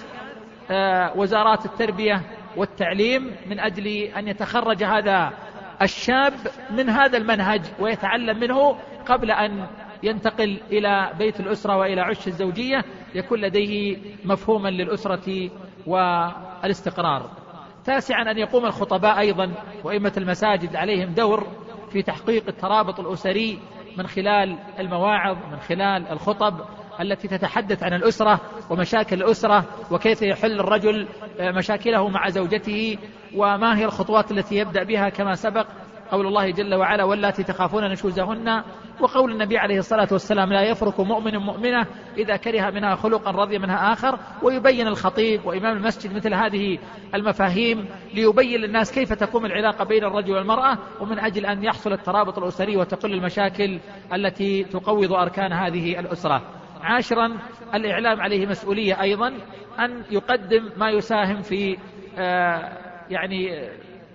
وزارات التربية والتعليم من أجل أن يتخرج هذا الشاب من هذا المنهج ويتعلم منه قبل أن ينتقل إلى بيت الأسرة وإلى عش الزوجية، يكون لديه مفهوما للأسرة والاستقرار. تاسعا، أن يقوم الخطباء أيضا وأئمة المساجد عليهم دور في تحقيق الترابط الأسري من خلال المواعظ، من خلال الخطب التي تتحدث عن الأسرة ومشاكل الأسرة، وكيف يحل الرجل مشاكله مع زوجته، وما هي الخطوات التي يبدأ بها، كما سبق قول الله جل وعلا: واللاتي تخافون نشوزهن، وقول النبي عليه الصلاة والسلام: لا يفرق مؤمن مؤمنة إذا كره منها خلقا رضي منها آخر. ويبين الخطيب وإمام المسجد مثل هذه المفاهيم ليبين للناس كيف تقوم العلاقة بين الرجل والمرأة، ومن أجل أن يحصل الترابط الأسري وتقل المشاكل التي تقوض أركان هذه الأسرة. عاشرا، الإعلام عليه مسؤولية أيضا أن يقدم ما يساهم في آه يعني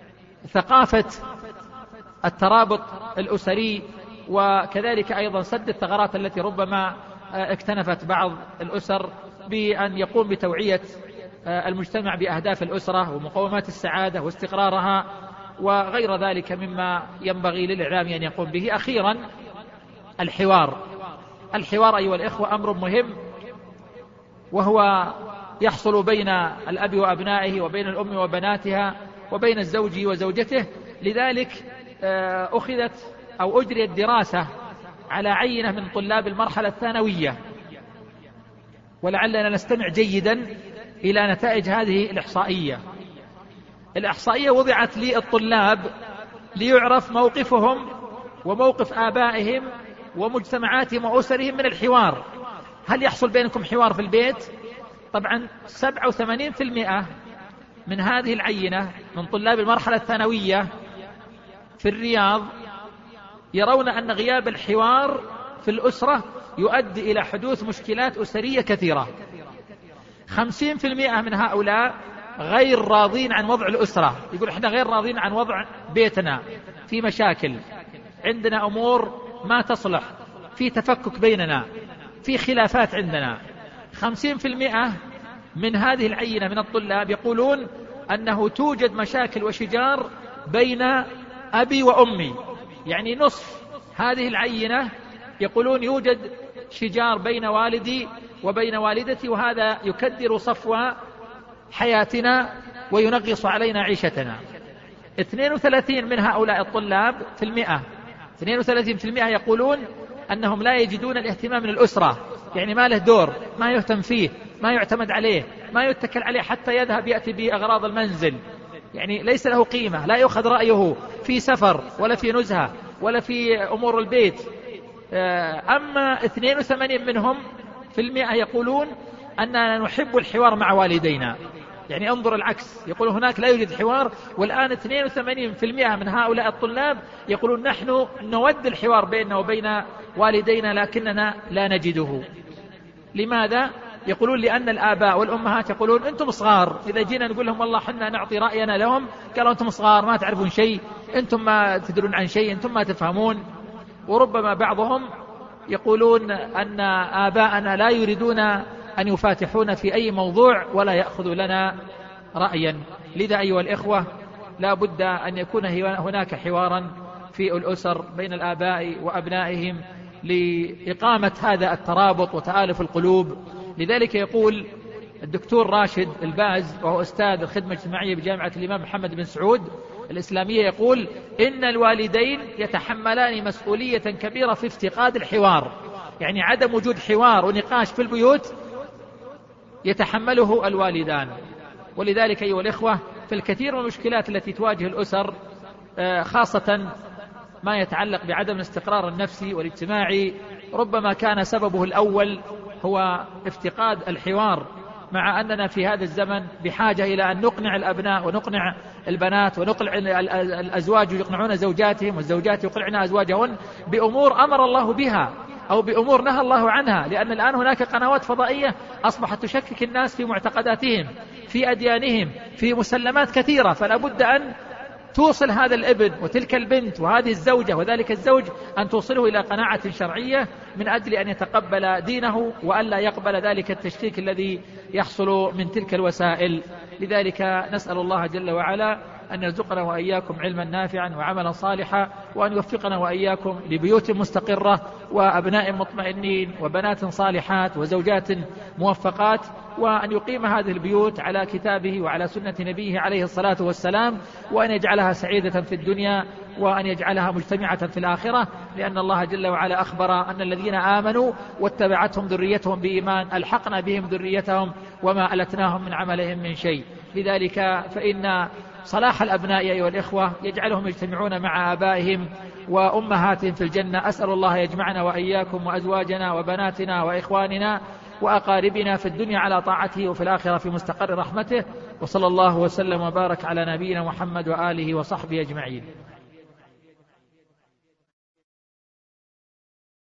ثقافة الترابط الأسري، وكذلك أيضا سد الثغرات التي ربما اكتنفت بعض الأسر، بأن يقوم بتوعية المجتمع بأهداف الأسرة ومقومات السعادة واستقرارها وغير ذلك مما ينبغي للإعلام أن يقوم به. أخيرا، الحوار. الحوار أيها الإخوة أمر مهم، وهو يحصل بين الأب وأبنائه وبين الأم وبناتها وبين الزوج وزوجته. لذلك أخذت أو أجريت دراسة على عينة من طلاب المرحلة الثانوية، ولعلنا نستمع جيدا إلى نتائج هذه الإحصائية. الإحصائية وضعت للطلاب ليعرف موقفهم وموقف آبائهم ومجتمعاتهم وأسرهم من الحوار. هل يحصل بينكم حوار في البيت؟ طبعا سبعة وثمانين بالمئة من هذه العينة من طلاب المرحلة الثانوية في الرياض يرون أن غياب الحوار في الأسرة يؤدي إلى حدوث مشكلات أسرية كثيرة. خمسين بالمئة من هؤلاء غير راضين عن وضع الأسرة، يقول إحنا غير راضين عن وضع بيتنا، في مشاكل، عندنا أمور ما تصلح، في تفكك بيننا، في خلافات عندنا. خمسين بالمئة من هذه العينة من الطلاب يقولون أنه توجد مشاكل وشجار بين أبي وأمي، يعني نصف هذه العينة يقولون يوجد شجار بين والدي وبين والدتي، وهذا يكدر صفو حياتنا وينغص علينا عيشتنا. اثنين وثلاثين من هؤلاء الطلاب في المئة اثنين وثلاثين بالمئة يقولون أنهم لا يجدون الاهتمام من الأسرة، يعني ما له دور، ما يهتم فيه، ما يعتمد عليه، ما يتكل عليه حتى يذهب يأتي بأغراض المنزل. يعني ليس له قيمة، لا يؤخذ رأيه في سفر ولا في نزهة ولا في أمور البيت. أما اثنين وثمانين منهم في المئة يقولون أننا نحب الحوار مع والدينا. يعني انظر العكس، يقول هناك لا يوجد حوار، والآن اثنين وثمانين بالمئة من هؤلاء الطلاب يقولون نحن نود الحوار بيننا وبين والدينا لكننا لا نجده. لماذا؟ يقولون لأن الآباء والأمهات يقولون أنتم صغار، إذا جينا نقول لهم والله حنا نعطي رأينا لهم قالوا أنتم صغار ما تعرفون شيء، أنتم ما تدرون عن شيء، أنتم ما تفهمون. وربما بعضهم يقولون أن آباءنا لا يريدون أن يفاتحون في أي موضوع ولا يأخذوا لنا رأيا. لذا أيها الإخوة لا بد أن يكون هناك حوارا في الأسر بين الآباء وأبنائهم لإقامة هذا الترابط وتآلف القلوب. لذلك يقول الدكتور راشد الباز وهو أستاذ الخدمة الاجتماعية بجامعة الإمام محمد بن سعود الإسلامية، يقول إن الوالدين يتحملان مسؤولية كبيرة في افتقاد الحوار. يعني عدم وجود حوار ونقاش في البيوت يتحمله الوالدان. ولذلك أيها الإخوة في الكثير من المشكلات التي تواجه الأسر، خاصة ما يتعلق بعدم الاستقرار النفسي والاجتماعي، ربما كان سببه الأول هو افتقاد الحوار، مع أننا في هذا الزمن بحاجة إلى أن نقنع الأبناء ونقنع البنات ونقنع الأزواج يقنعون زوجاتهم والزوجات يقنعن أزواجهن بأمور أمر الله بها أو بأمور نهى الله عنها. لأن الآن هناك قنوات فضائية أصبحت تشكك الناس في معتقداتهم، في أديانهم، في مسلمات كثيرة، فلا بد أن توصل هذا الابن وتلك البنت وهذه الزوجة وذلك الزوج أن توصله إلى قناعة شرعية من أجل أن يتقبل دينه وألا يقبل ذلك التشكيك الذي يحصل من تلك الوسائل. لذلك نسأل الله جل وعلا أن يرزقنا وإياكم علما نافعا وعملا صالحا، وأن يوفقنا وإياكم لبيوت مستقرة وأبناء مطمئنين وبنات صالحات وزوجات موفقات، وأن يقيم هذه البيوت على كتابه وعلى سنة نبيه عليه الصلاة والسلام، وأن يجعلها سعيدة في الدنيا وأن يجعلها مجتمعة في الآخرة. لأن الله جل وعلا أخبر أن الذين آمنوا واتبعتهم ذريتهم بإيمان ألحقنا بهم ذريتهم وما ألتناهم من عملهم من شيء. لذلك فإن صلاح الأبناء أيها الإخوة يجعلهم يجتمعون مع آبائهم وأمهاتهم في الجنة. أسأل الله يجمعنا وإياكم وأزواجنا وبناتنا وإخواننا وأقاربنا في الدنيا على طاعته وفي الآخرة في مستقر رحمته. وصلى الله وسلم وبارك على نبينا محمد وآله وصحبه أجمعين.